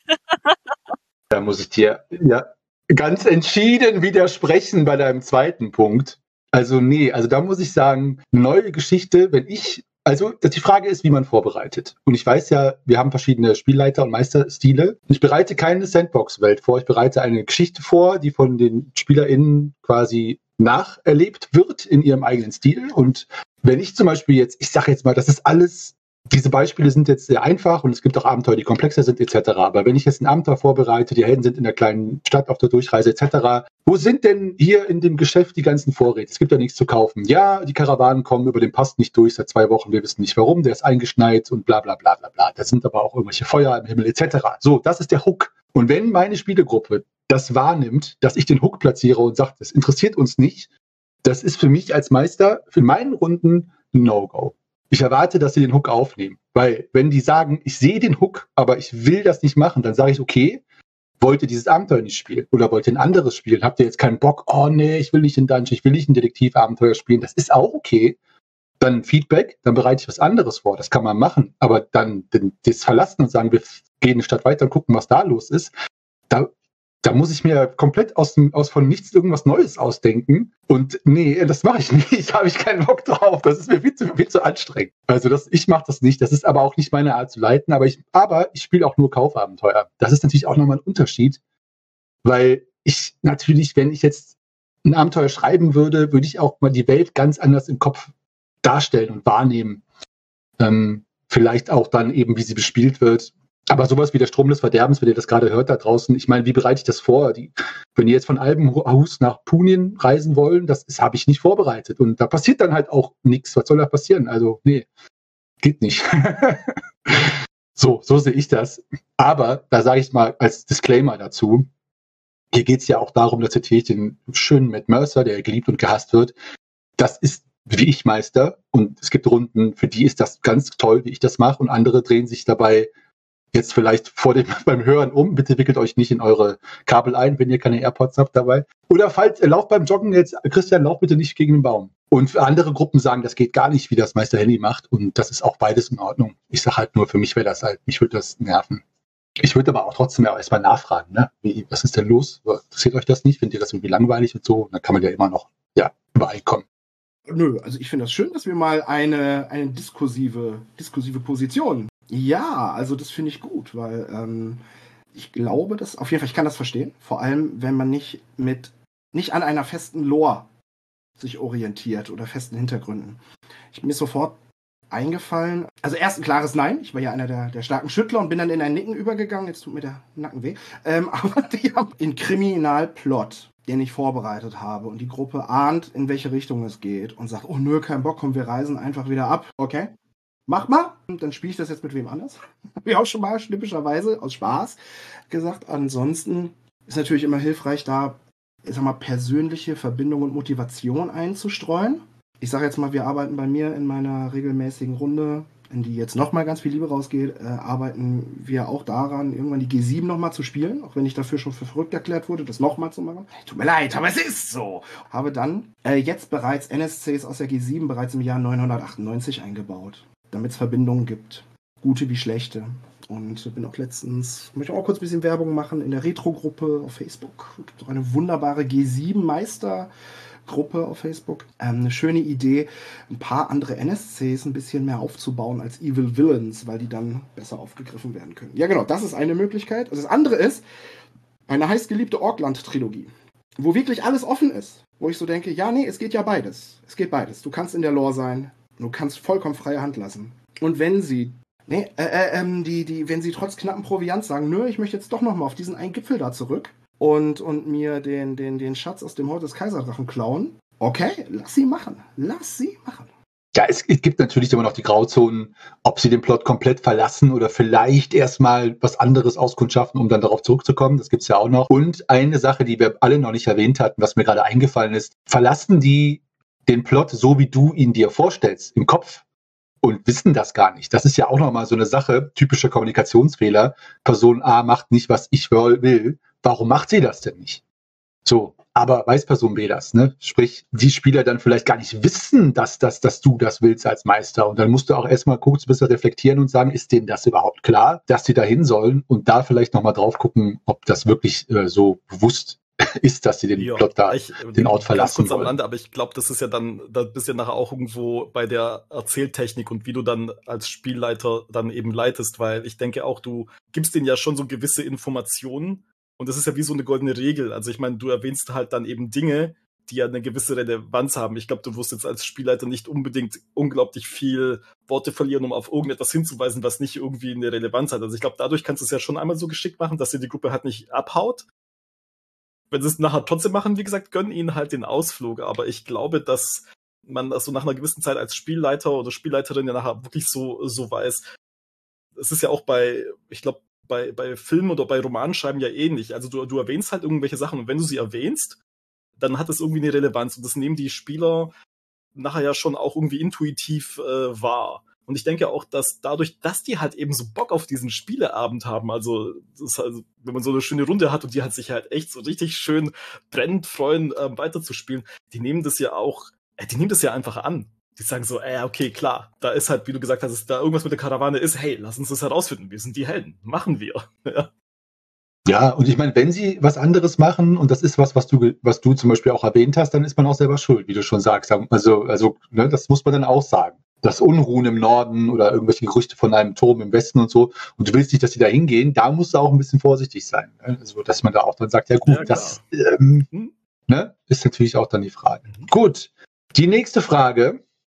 Speaker 1: Da muss ich dir ja ganz entschieden widersprechen bei deinem zweiten Punkt. Also nee, also da muss ich sagen, neue Geschichte, wenn ich, also die Frage ist, wie man vorbereitet. Und ich weiß ja, wir haben verschiedene Spielleiter und Meisterstile. Ich bereite keine Sandbox-Welt vor, ich bereite eine Geschichte vor, die von den SpielerInnen quasi nacherlebt wird in ihrem eigenen Stil. Und wenn ich zum Beispiel jetzt, ich sage jetzt mal, das ist alles, diese Beispiele sind jetzt sehr einfach und es gibt auch Abenteuer, die komplexer sind et cetera. Aber wenn ich jetzt ein Abenteuer vorbereite, die Helden sind in der kleinen Stadt auf der Durchreise et cetera. Wo sind denn hier in dem Geschäft die ganzen Vorräte? Es gibt ja nichts zu kaufen. Ja, die Karawanen kommen über den Pass nicht durch seit zwei Wochen. Wir wissen nicht warum. Der ist eingeschneit und bla bla bla bla bla. Da sind aber auch irgendwelche Feuer im Himmel et cetera. So, das ist der Hook. Und wenn meine Spielegruppe das wahrnimmt, dass ich den Hook platziere und sagt, das interessiert uns nicht, das ist für mich als Meister, für meinen Runden ein No-Go. Ich erwarte, dass sie den Hook aufnehmen. Weil wenn die sagen, ich sehe den Hook, aber ich will das nicht machen, dann sage ich, okay, wollt ihr dieses Abenteuer nicht spielen? Oder wollt ihr ein anderes spielen? Habt ihr jetzt keinen Bock? Oh nee, ich will nicht in Dungeon, ich will nicht ein Detektivabenteuer spielen. Das ist auch okay. Dann Feedback, dann bereite ich was anderes vor. Das kann man machen. Aber dann das verlassen und sagen, wir gehen eine Stadt weiter und gucken, was da los ist. Da, da muss ich mir komplett aus, dem, aus von nichts irgendwas Neues ausdenken. Und nee, das mache ich nicht. Da habe ich keinen Bock drauf. Das ist mir viel zu, viel zu anstrengend. Also das, ich mache das nicht. Das ist aber auch nicht meine Art zu leiten. Aber ich, aber ich spiele auch nur Kaufabenteuer. Das ist natürlich auch nochmal ein Unterschied. Weil ich natürlich, wenn ich jetzt ein Abenteuer schreiben würde, würde ich auch mal die Welt ganz anders im Kopf darstellen und wahrnehmen. Ähm, vielleicht auch dann eben, wie sie bespielt wird. Aber sowas wie der Strom des Verderbens, wenn ihr das gerade hört da draußen, ich meine, wie bereite ich das vor? Die, wenn ihr jetzt von Albenhus nach Punien reisen wollen, das habe ich nicht vorbereitet. Und da passiert dann halt auch nichts. Was soll da passieren? Also, nee, geht nicht. so, so sehe ich das. Aber da sage ich mal als Disclaimer dazu, hier geht es ja auch darum, dass natürlich den schönen Matt Mercer, der geliebt und gehasst wird, das ist wie ich Meister. Und es gibt Runden, für die ist das ganz toll, wie ich das mache. Und andere drehen sich dabei jetzt vielleicht vor dem, beim Hören um. Bitte wickelt euch nicht in eure Kabel ein, wenn ihr keine AirPods habt dabei. Oder falls ihr lauft beim Joggen jetzt, Christian, lauf bitte nicht gegen den Baum. Und für andere Gruppen sagen, das geht gar nicht, wie das Meister Henny macht. Und das ist auch beides in Ordnung. Ich sage halt nur, für mich wäre das halt, mich würde das nerven. Ich würde aber auch trotzdem ja erstmal nachfragen, ne? Wie, was ist denn los? Interessiert euch das nicht? Findet ihr das irgendwie langweilig und so? Dann kann man ja immer noch, ja, übereinkommen.
Speaker 4: Nö, also ich finde das schön, dass wir mal eine, eine diskursive, diskursive Position. Ja, also das finde ich gut, weil ähm, ich glaube, dass, auf jeden Fall, ich kann das verstehen, vor allem, wenn man nicht mit, nicht an einer festen Lore sich orientiert oder festen Hintergründen. Ich bin mir sofort eingefallen, also erst ein klares Nein, ich war ja einer der, der starken Schüttler und bin dann in ein Nicken übergegangen, jetzt tut mir der Nacken weh, ähm, aber die haben den Kriminalplot, den ich vorbereitet habe und die Gruppe ahnt, in welche Richtung es geht und sagt, oh nö, kein Bock, komm, wir reisen einfach wieder ab, okay? Mach mal. Und dann spiele ich das jetzt mit wem anders. Habe ich auch schon mal schnippischerweise aus Spaß gesagt. Ansonsten ist natürlich immer hilfreich, da, ich sag mal, persönliche Verbindung und Motivation einzustreuen. Ich sage jetzt mal, wir arbeiten bei mir in meiner regelmäßigen Runde, in die jetzt nochmal ganz viel Liebe rausgeht, äh, arbeiten wir auch daran, irgendwann die G sieben nochmal zu spielen, auch wenn ich dafür schon für verrückt erklärt wurde, das nochmal zu machen. Tut mir leid, aber es ist so. Habe dann äh, jetzt bereits N S Cs aus der G sieben bereits im Jahr neunhundertachtundneunzig eingebaut, damit es Verbindungen gibt, gute wie schlechte. Und bin auch letztens, möchte auch kurz ein bisschen Werbung machen, in der Retro-Gruppe auf Facebook. Es gibt auch eine wunderbare G sieben Meister-Gruppe auf Facebook. Ähm, eine schöne Idee, ein paar andere N S Cs ein bisschen mehr aufzubauen als Evil Villains, weil die dann besser aufgegriffen werden können. Ja genau, das ist eine Möglichkeit. Also das andere ist eine heißgeliebte Orkland-Trilogie, wo wirklich alles offen ist. Wo ich so denke, ja nee, es geht ja beides. Es geht beides. Du kannst in der Lore sein, du kannst vollkommen freie Hand lassen. Und wenn sie, nee, äh, äh, ähm, die, die, wenn sie trotz knappen Proviant sagen, nö, ich möchte jetzt doch nochmal auf diesen einen Gipfel da zurück und, und mir den, den, den Schatz aus dem Haus des Kaiserdrachen klauen, okay, lass sie machen. Lass sie machen.
Speaker 1: Ja, es, es gibt natürlich immer noch die Grauzonen, ob sie den Plot komplett verlassen oder vielleicht erstmal was anderes auskundschaften, um dann darauf zurückzukommen. Das gibt's ja auch noch. Und eine Sache, die wir alle noch nicht erwähnt hatten, was mir gerade eingefallen ist, verlassen die den Plot so, wie du ihn dir vorstellst, im Kopf und wissen das gar nicht. Das ist ja auch nochmal so eine Sache, typischer Kommunikationsfehler. Person A macht nicht, was ich will. Warum macht sie das denn nicht? So, aber weiß Person B das, ne? Sprich, die Spieler dann vielleicht gar nicht wissen, dass, dass, dass du das willst als Meister. Und dann musst du auch erstmal kurz ein bisschen reflektieren und sagen, ist denen das überhaupt klar, dass sie da hin sollen? Und da vielleicht nochmal drauf gucken, ob das wirklich äh, so bewusst ist, dass sie den
Speaker 2: ja,
Speaker 1: Plot da,
Speaker 2: ich,
Speaker 1: den Ort verlassen
Speaker 2: kurz
Speaker 1: wollen.
Speaker 2: Am Rande, aber ich glaube, das ist ja dann, da bist du ja nachher auch irgendwo bei der Erzähltechnik und wie du dann als Spielleiter dann eben leitest, weil ich denke auch, du gibst denen ja schon so gewisse Informationen und das ist ja wie so eine goldene Regel. Also ich meine, du erwähnst halt dann eben Dinge, die ja eine gewisse Relevanz haben. Ich glaube, du wirst jetzt als Spielleiter nicht unbedingt unglaublich viel Worte verlieren, um auf irgendetwas hinzuweisen, was nicht irgendwie eine Relevanz hat. Also ich glaube, dadurch kannst du es ja schon einmal so geschickt machen, dass dir die Gruppe halt nicht abhaut. Wenn sie es nachher trotzdem machen, wie gesagt, gönnen ihnen halt den Ausflug. Aber ich glaube, dass man das so nach einer gewissen Zeit als Spielleiter oder Spielleiterin ja nachher wirklich so, so weiß. Es ist ja auch bei, ich glaube, bei, bei Filmen oder bei Romanschreiben ja ähnlich. Also du, du erwähnst halt irgendwelche Sachen und wenn du sie erwähnst, dann hat das irgendwie eine Relevanz und das nehmen die Spieler nachher ja schon auch irgendwie intuitiv äh, wahr. Und ich denke auch, dass dadurch, dass die halt eben so Bock auf diesen Spieleabend haben, also, das ist also wenn man so eine schöne Runde hat und die halt sich halt echt so richtig schön brennend freuen, äh, weiterzuspielen, die nehmen das ja auch, äh, die nehmen das ja einfach an. Die sagen so, äh, okay, klar, da ist halt, wie du gesagt hast, da irgendwas mit der Karawane ist, hey, lass uns das herausfinden, wir sind die Helden, machen wir. Ja.
Speaker 1: Ja, und ich meine, wenn sie was anderes machen, und das ist was, was du, was du zum Beispiel auch erwähnt hast, dann ist man auch selber schuld, wie du schon sagst. Also, also, ne, das muss man dann auch sagen. Das Unruhen im Norden oder irgendwelche Gerüchte von einem Turm im Westen und so, und du willst nicht, dass die da hingehen, da musst du auch ein bisschen vorsichtig sein. Ne? Also, dass man da auch dann sagt, ja gut, ja, das ähm, hm. ne, ist natürlich auch dann die Frage. Mhm. Gut, die nächste Frage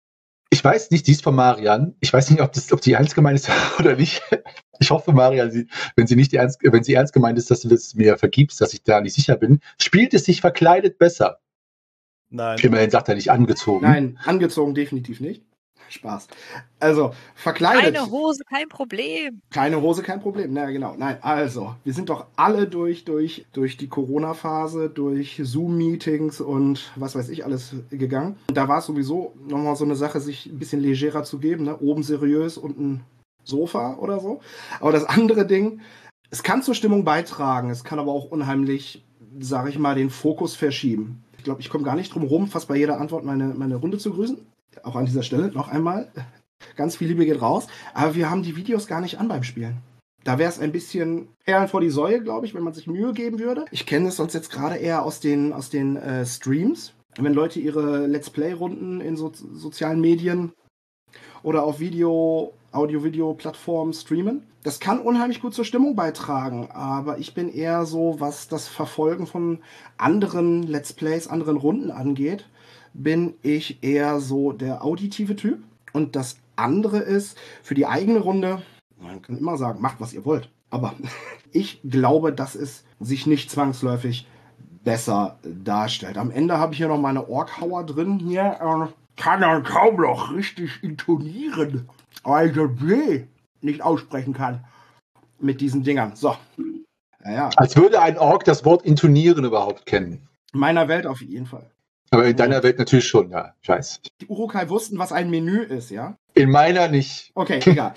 Speaker 1: Ich weiß nicht, die ist von Marian. Ich weiß nicht, ob, das, ob die ernst gemeint ist oder nicht. Ich hoffe, Marian, sie, wenn sie nicht ernst, wenn sie ernst gemeint ist, dass du das mir vergibst, dass ich da nicht sicher bin. Spielt es sich verkleidet besser?
Speaker 2: Nein.
Speaker 1: Immerhin sagt er nicht angezogen.
Speaker 4: Nein, angezogen definitiv nicht. Spaß. Also, verkleidet.
Speaker 3: Keine Hose, kein Problem.
Speaker 4: Keine Hose, kein Problem. Na genau. Nein, also, wir sind doch alle durch, durch, durch die Corona-Phase, durch Zoom-Meetings und was weiß ich alles gegangen. Und da war es sowieso nochmal so eine Sache, sich ein bisschen legerer zu geben. Ne? Oben seriös und ein Sofa oder so. Aber das andere Ding, es kann zur Stimmung beitragen. Es kann aber auch unheimlich, sage ich mal, den Fokus verschieben. Ich glaube, ich komme gar nicht drum rum, fast bei jeder Antwort meine, meine Runde zu grüßen. Auch an dieser Stelle noch einmal. Ganz viel Liebe geht raus. Aber wir haben die Videos gar nicht an beim Spielen. Da wäre es ein bisschen Perlen vor die Säue, glaube ich, wenn man sich Mühe geben würde. Ich kenne es sonst jetzt gerade eher aus den, aus den äh, Streams. Wenn Leute ihre Let's Play-Runden in so, sozialen Medien oder auf Video, Audio-Video-Plattformen streamen. Das kann unheimlich gut zur Stimmung beitragen. Aber ich bin eher so, was das Verfolgen von anderen Let's Plays, anderen Runden angeht, bin ich eher so der auditive Typ. Und das andere ist, für die eigene Runde, man kann immer sagen, macht, was ihr wollt. Aber ich glaube, dass es sich nicht zwangsläufig besser darstellt. Am Ende habe ich hier noch meine Orkhauer drin. Hier äh, kann er kaum noch richtig intonieren, weil ich B nicht aussprechen kann mit diesen Dingern. So. Naja.
Speaker 1: Als würde ein Ork das Wort intonieren überhaupt kennen.
Speaker 4: In meiner Welt auf jeden Fall.
Speaker 1: Aber in deiner Welt natürlich schon, ja. Scheiße.
Speaker 4: Die Urukai wussten, was ein Menü ist, ja?
Speaker 1: In meiner nicht.
Speaker 4: Okay, egal.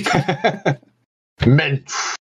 Speaker 1: Mensch.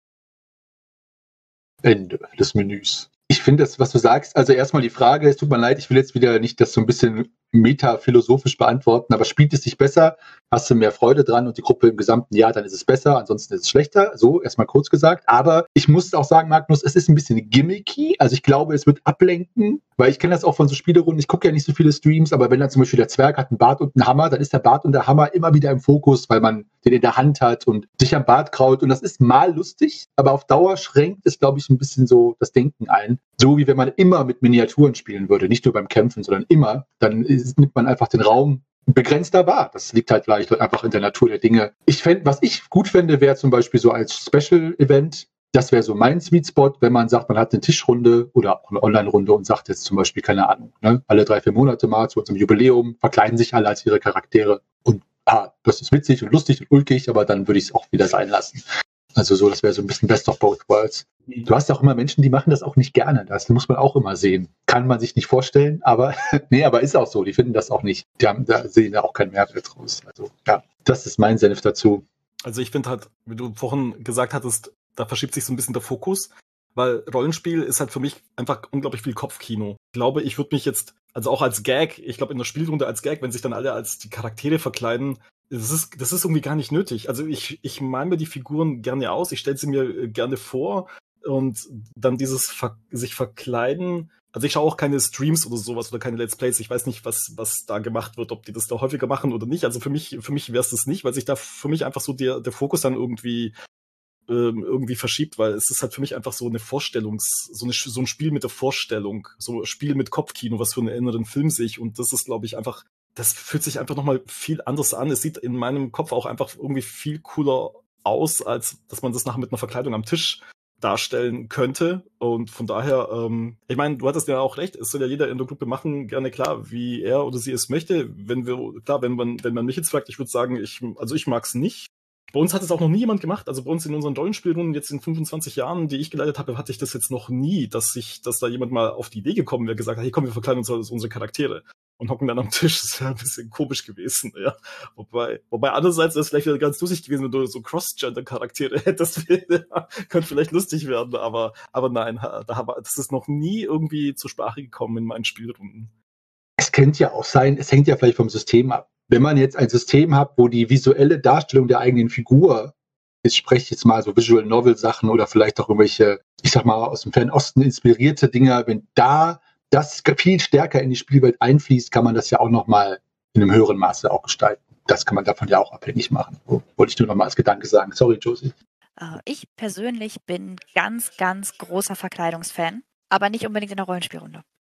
Speaker 1: Ende des Menüs. Ich finde das, was du sagst, also erstmal die Frage, es tut mir leid, ich will jetzt wieder nicht das so ein bisschen metaphilosophisch beantworten, aber spielt es sich besser, hast du mehr Freude dran und die Gruppe im gesamten Jahr, dann ist es besser, ansonsten ist es schlechter, so erstmal kurz gesagt. Aber ich muss auch sagen, Magnus, es ist ein bisschen gimmicky, also ich glaube, es wird ablenken, weil ich kenne das auch von so Spielerunden, ich gucke ja nicht so viele Streams, aber wenn dann zum Beispiel der Zwerg hat einen Bart und einen Hammer, dann ist der Bart und der Hammer immer wieder im Fokus, weil man den in der Hand hat und sich am Bart kraut und das ist mal lustig, aber auf Dauer schränkt es, glaube ich, ein bisschen so das Denken ein. So wie wenn man immer mit Miniaturen spielen würde, nicht nur beim Kämpfen, sondern immer, dann ist, nimmt man einfach den Raum begrenzter wahr. Das liegt halt vielleicht einfach in der Natur der Dinge. Ich fände, was ich gut fände, wäre zum Beispiel so als Special-Event, das wäre so mein Sweet Spot, wenn man sagt, man hat eine Tischrunde oder auch eine Online-Runde und sagt jetzt zum Beispiel, keine Ahnung, ne, alle drei, vier Monate mal zu unserem Jubiläum, verkleiden sich alle als ihre Charaktere und ah, das ist witzig und lustig und ulkig, aber dann würde ich es auch wieder sein lassen. Also so, das wäre so ein bisschen Best of both worlds. Du hast ja auch immer Menschen, die machen das auch nicht gerne. Das muss man auch immer sehen. Kann man sich nicht vorstellen, aber nee, aber ist auch so. Die finden das auch nicht. Die haben, da sehen ja auch keinen Mehrwert draus. Also ja, das ist mein Senf dazu.
Speaker 2: Also ich finde halt, wie du vorhin gesagt hattest, da verschiebt sich so ein bisschen der Fokus, weil Rollenspiel ist halt für mich einfach unglaublich viel Kopfkino. Ich glaube, ich würde mich jetzt, also auch als Gag, ich glaube in der Spielrunde als Gag, wenn sich dann alle als die Charaktere verkleiden, das ist, das ist irgendwie gar nicht nötig. Also ich, ich male mir die Figuren gerne aus, ich stelle sie mir gerne vor und dann dieses Ver- sich verkleiden. Also ich schaue auch keine Streams oder sowas oder keine Let's Plays. Ich weiß nicht, was was da gemacht wird, ob die das da häufiger machen oder nicht. Also für mich für mich wäre es das nicht, weil sich da für mich einfach so der der Fokus dann irgendwie ähm, irgendwie verschiebt, weil es ist halt für mich einfach so eine Vorstellungs so eine so ein Spiel mit der Vorstellung, so ein Spiel mit Kopfkino, was für einen inneren Film sehe ich und das ist, glaube ich, einfach das fühlt sich einfach nochmal viel anders an. Es sieht in meinem Kopf auch einfach irgendwie viel cooler aus, als dass man das nachher mit einer Verkleidung am Tisch darstellen könnte. Und von daher, ähm, ich meine, du hattest ja auch recht, es soll ja jeder in der Gruppe machen, gerne klar, wie er oder sie es möchte. Wenn wir, klar, wenn man, wenn man mich jetzt fragt, ich würde sagen, ich, also ich mag's nicht. Bei uns hat es auch noch nie jemand gemacht. Also bei uns in unseren Rollenspielrunden jetzt in fünfundzwanzig Jahren, die ich geleitet habe, hatte ich das jetzt noch nie, dass sich, dass da jemand mal auf die Idee gekommen wäre, gesagt hat, hey komm, wir verkleiden uns als unsere Charaktere und hocken dann am Tisch. Das wäre ein bisschen komisch gewesen, ja. Wobei, wobei andererseits wäre es vielleicht wieder ganz lustig gewesen, wenn du so Cross-Gender-Charaktere hättest. Ja, könnte vielleicht lustig werden, aber, aber nein, da haben wir, das ist noch nie irgendwie zur Sprache gekommen in meinen Spielrunden.
Speaker 1: Es könnte ja auch sein, es hängt ja vielleicht vom System ab. Wenn man jetzt ein System hat, wo die visuelle Darstellung der eigenen Figur, ich spreche jetzt mal so Visual Novel Sachen oder vielleicht auch irgendwelche, ich sag mal, aus dem Fernosten inspirierte Dinger, wenn da das viel stärker in die Spielwelt einfließt, kann man das ja auch nochmal in einem höheren Maße auch gestalten. Das kann man davon ja auch abhängig machen. Wollte ich nur nochmal als Gedanke sagen. Sorry, Josie.
Speaker 3: Ich persönlich bin ganz, ganz großer Verkleidungsfan, aber nicht unbedingt in der Rollenspielrunde.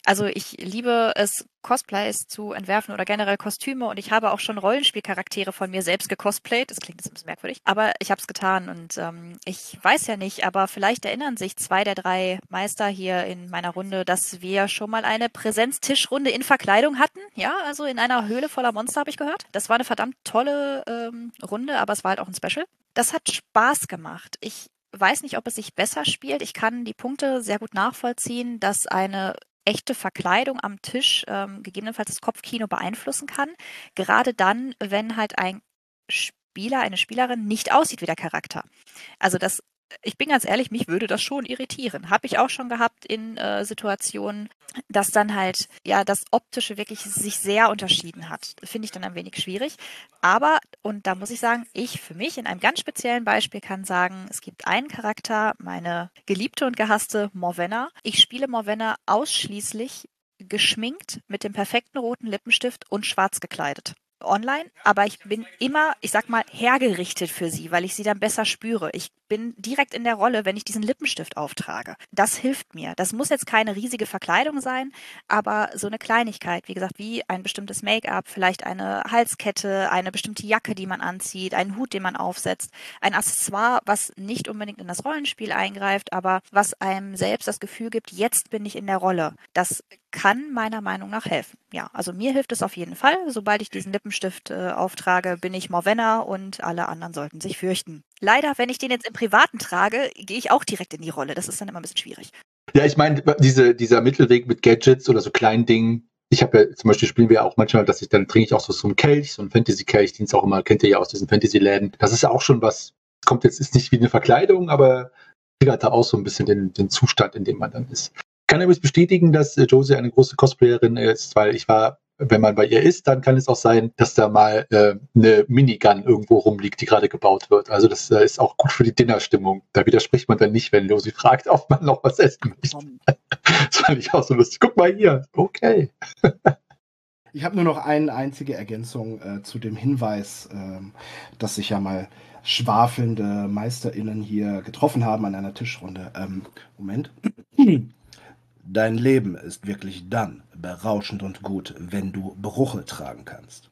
Speaker 3: Also ich liebe es, Cosplays zu entwerfen oder generell Kostüme und ich habe auch schon Rollenspielcharaktere von mir selbst gecosplayt. Das klingt jetzt ein bisschen merkwürdig, aber ich habe es getan und ähm, ich weiß ja nicht, aber vielleicht erinnern sich zwei der drei Meister hier in meiner Runde, dass wir schon mal eine Präsenztischrunde in Verkleidung hatten. Ja, also in einer Höhle voller Monster habe ich gehört. Das war eine verdammt tolle ähm, Runde, aber es war halt auch ein Special. Das hat Spaß gemacht. Ich weiß nicht, ob es sich besser spielt. Ich kann die Punkte sehr gut nachvollziehen, dass eine echte Verkleidung am Tisch ähm, gegebenenfalls das Kopfkino beeinflussen kann. Gerade dann, wenn halt ein Spieler, eine Spielerin nicht aussieht wie der Charakter. Also das, ich bin ganz ehrlich, mich würde das schon irritieren. Habe ich auch schon gehabt in äh, Situationen, dass dann halt, ja, das Optische wirklich sich sehr unterschieden hat. Finde ich dann ein wenig schwierig. Aber, und da muss ich sagen, ich für mich in einem ganz speziellen Beispiel kann sagen, es gibt einen Charakter, meine geliebte und gehasste Morwenna. Ich spiele Morwenna ausschließlich geschminkt mit dem perfekten roten Lippenstift und schwarz gekleidet. Online, aber ich bin immer, ich sag mal, hergerichtet für sie, weil ich sie dann besser spüre. Ich bin direkt in der Rolle, wenn ich diesen Lippenstift auftrage. Das hilft mir. Das muss jetzt keine riesige Verkleidung sein, aber so eine Kleinigkeit, wie gesagt, wie ein bestimmtes Make-up, vielleicht eine Halskette, eine bestimmte Jacke, die man anzieht, einen Hut, den man aufsetzt, ein Accessoire, was nicht unbedingt in das Rollenspiel eingreift, aber was einem selbst das Gefühl gibt, jetzt bin ich in der Rolle. Das kann meiner Meinung nach helfen. Ja, also mir hilft es auf jeden Fall. Sobald ich diesen Lippenstift äh, auftrage, bin ich Morwenna und alle anderen sollten sich fürchten. Leider, wenn ich den jetzt im Privaten trage, gehe ich auch direkt in die Rolle. Das ist dann immer ein bisschen schwierig.
Speaker 1: Ja, ich meine, diese, dieser Mittelweg mit Gadgets oder so kleinen Dingen. Ich habe ja, zum Beispiel spielen wir ja auch manchmal, dass ich dann trinke ich auch so, so einen Kelch, so einen Fantasy-Kelch, den es auch immer, kennt ihr ja aus diesen Fantasy-Läden. Das ist ja auch schon was, kommt jetzt, ist nicht wie eine Verkleidung, aber triggert da auch so ein bisschen den, den Zustand, in dem man dann ist. Ich kann übrigens bestätigen, dass äh, Josie eine große Cosplayerin ist, weil ich war, wenn man bei ihr ist, dann kann es auch sein, dass da mal äh, eine Minigun irgendwo rumliegt, die gerade gebaut wird. Also das äh, ist auch gut für die Dinnerstimmung. Da widerspricht man dann nicht, wenn Josie fragt, ob man noch was essen möchte. Das fand ich auch so lustig. Guck mal hier. Okay.
Speaker 4: Ich habe nur noch eine einzige Ergänzung äh, zu dem Hinweis, äh, dass sich ja mal schwafelnde MeisterInnen hier getroffen haben an einer Tischrunde. Ähm, Moment. Dein Leben ist wirklich dann berauschend und gut, wenn du Brüche tragen kannst.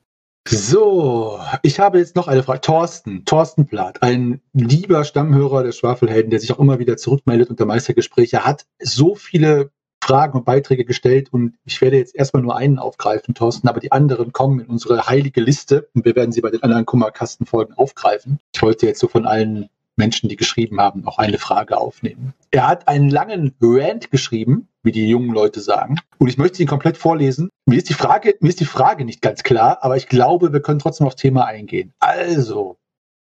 Speaker 1: So, ich habe jetzt noch eine Frage. Thorsten, Thorsten Plath, ein lieber Stammhörer der Schwafelhelden, der sich auch immer wieder zurückmeldet unter Meistergespräche, hat so viele Fragen und Beiträge gestellt und ich werde jetzt erstmal nur einen aufgreifen, Thorsten, aber die anderen kommen in unsere heilige Liste und wir werden sie bei den anderen Kummerkastenfolgen aufgreifen. Ich wollte jetzt so von allen Menschen, die geschrieben haben, auch eine Frage aufnehmen. Er hat einen langen Rant geschrieben, wie die jungen Leute sagen, und ich möchte ihn komplett vorlesen. Mir ist die Frage, mir ist die Frage nicht ganz klar, aber ich glaube, wir können trotzdem aufs Thema eingehen. Also,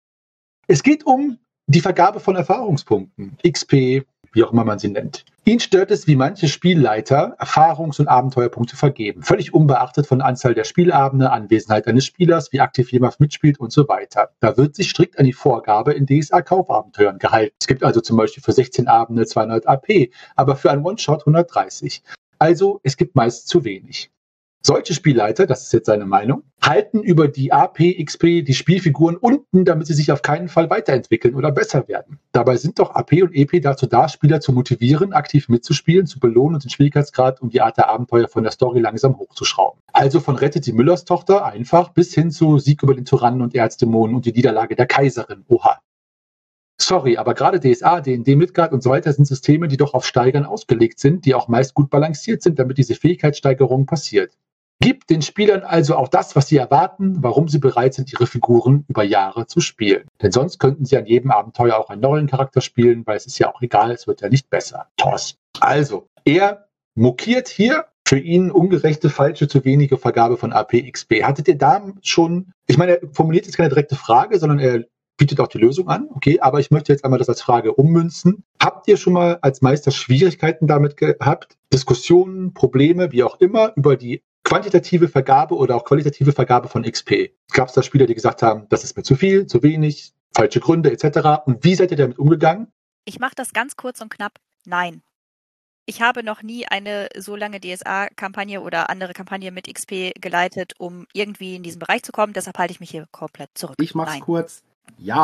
Speaker 1: es geht um die Vergabe von Erfahrungspunkten, X P, wie auch immer man sie nennt. Ihn stört es, wie manche Spielleiter Erfahrungs- und Abenteuerpunkte vergeben, völlig unbeachtet von Anzahl der Spielabende, Anwesenheit eines Spielers, wie aktiv jemand mitspielt und so weiter. Da wird sich strikt an die Vorgabe in D S A-Kaufabenteuern gehalten. Es gibt also zum Beispiel für sechzehn Abende zweihundert A P, aber für einen One-Shot hundertdreißig. Also es gibt meist zu wenig. Solche Spielleiter, das ist jetzt seine Meinung, halten über die A P, X P die Spielfiguren unten, damit sie sich auf keinen Fall weiterentwickeln oder besser werden. Dabei sind doch A P und E P dazu da, Spieler zu motivieren, aktiv mitzuspielen, zu belohnen und den Schwierigkeitsgrad und die Art der Abenteuer von der Story langsam hochzuschrauben. Also von Rettet die Müllers Tochter einfach bis hin zu Sieg über den Tyrannen und Erzdämonen und die Niederlage der Kaiserin. Oha. Sorry, aber gerade D S A, D und D, Midgard und so weiter sind Systeme, die doch auf Steigern ausgelegt sind, die auch meist gut balanciert sind, damit diese Fähigkeitssteigerung passiert. Gibt den Spielern also auch das, was sie erwarten, warum sie bereit sind, ihre Figuren über Jahre zu spielen. Denn sonst könnten sie an jedem Abenteuer auch einen neuen Charakter spielen, weil es ist ja auch egal, es wird ja nicht besser. Toss. Also, er mokiert hier für ihn ungerechte, falsche, zu wenige Vergabe von A P X P. Hattet ihr da schon, ich meine, er formuliert jetzt keine direkte Frage, sondern er bietet auch die Lösung an, okay, aber ich möchte jetzt einmal das als Frage ummünzen. Habt ihr schon mal als Meister Schwierigkeiten damit gehabt, Diskussionen, Probleme, wie auch immer, über die quantitative Vergabe oder auch qualitative Vergabe von X P? Gab es da Spieler, die gesagt haben, das ist mir zu viel, zu wenig, falsche Gründe et cetera? Und wie seid ihr damit umgegangen?
Speaker 3: Ich mache das ganz kurz und knapp. Nein. Ich habe noch nie eine so lange D S A-Kampagne oder andere Kampagne mit X P geleitet, um irgendwie in diesen Bereich zu kommen. Deshalb halte ich mich hier komplett zurück.
Speaker 4: Ich mach's
Speaker 3: Nein.
Speaker 4: kurz. Ja.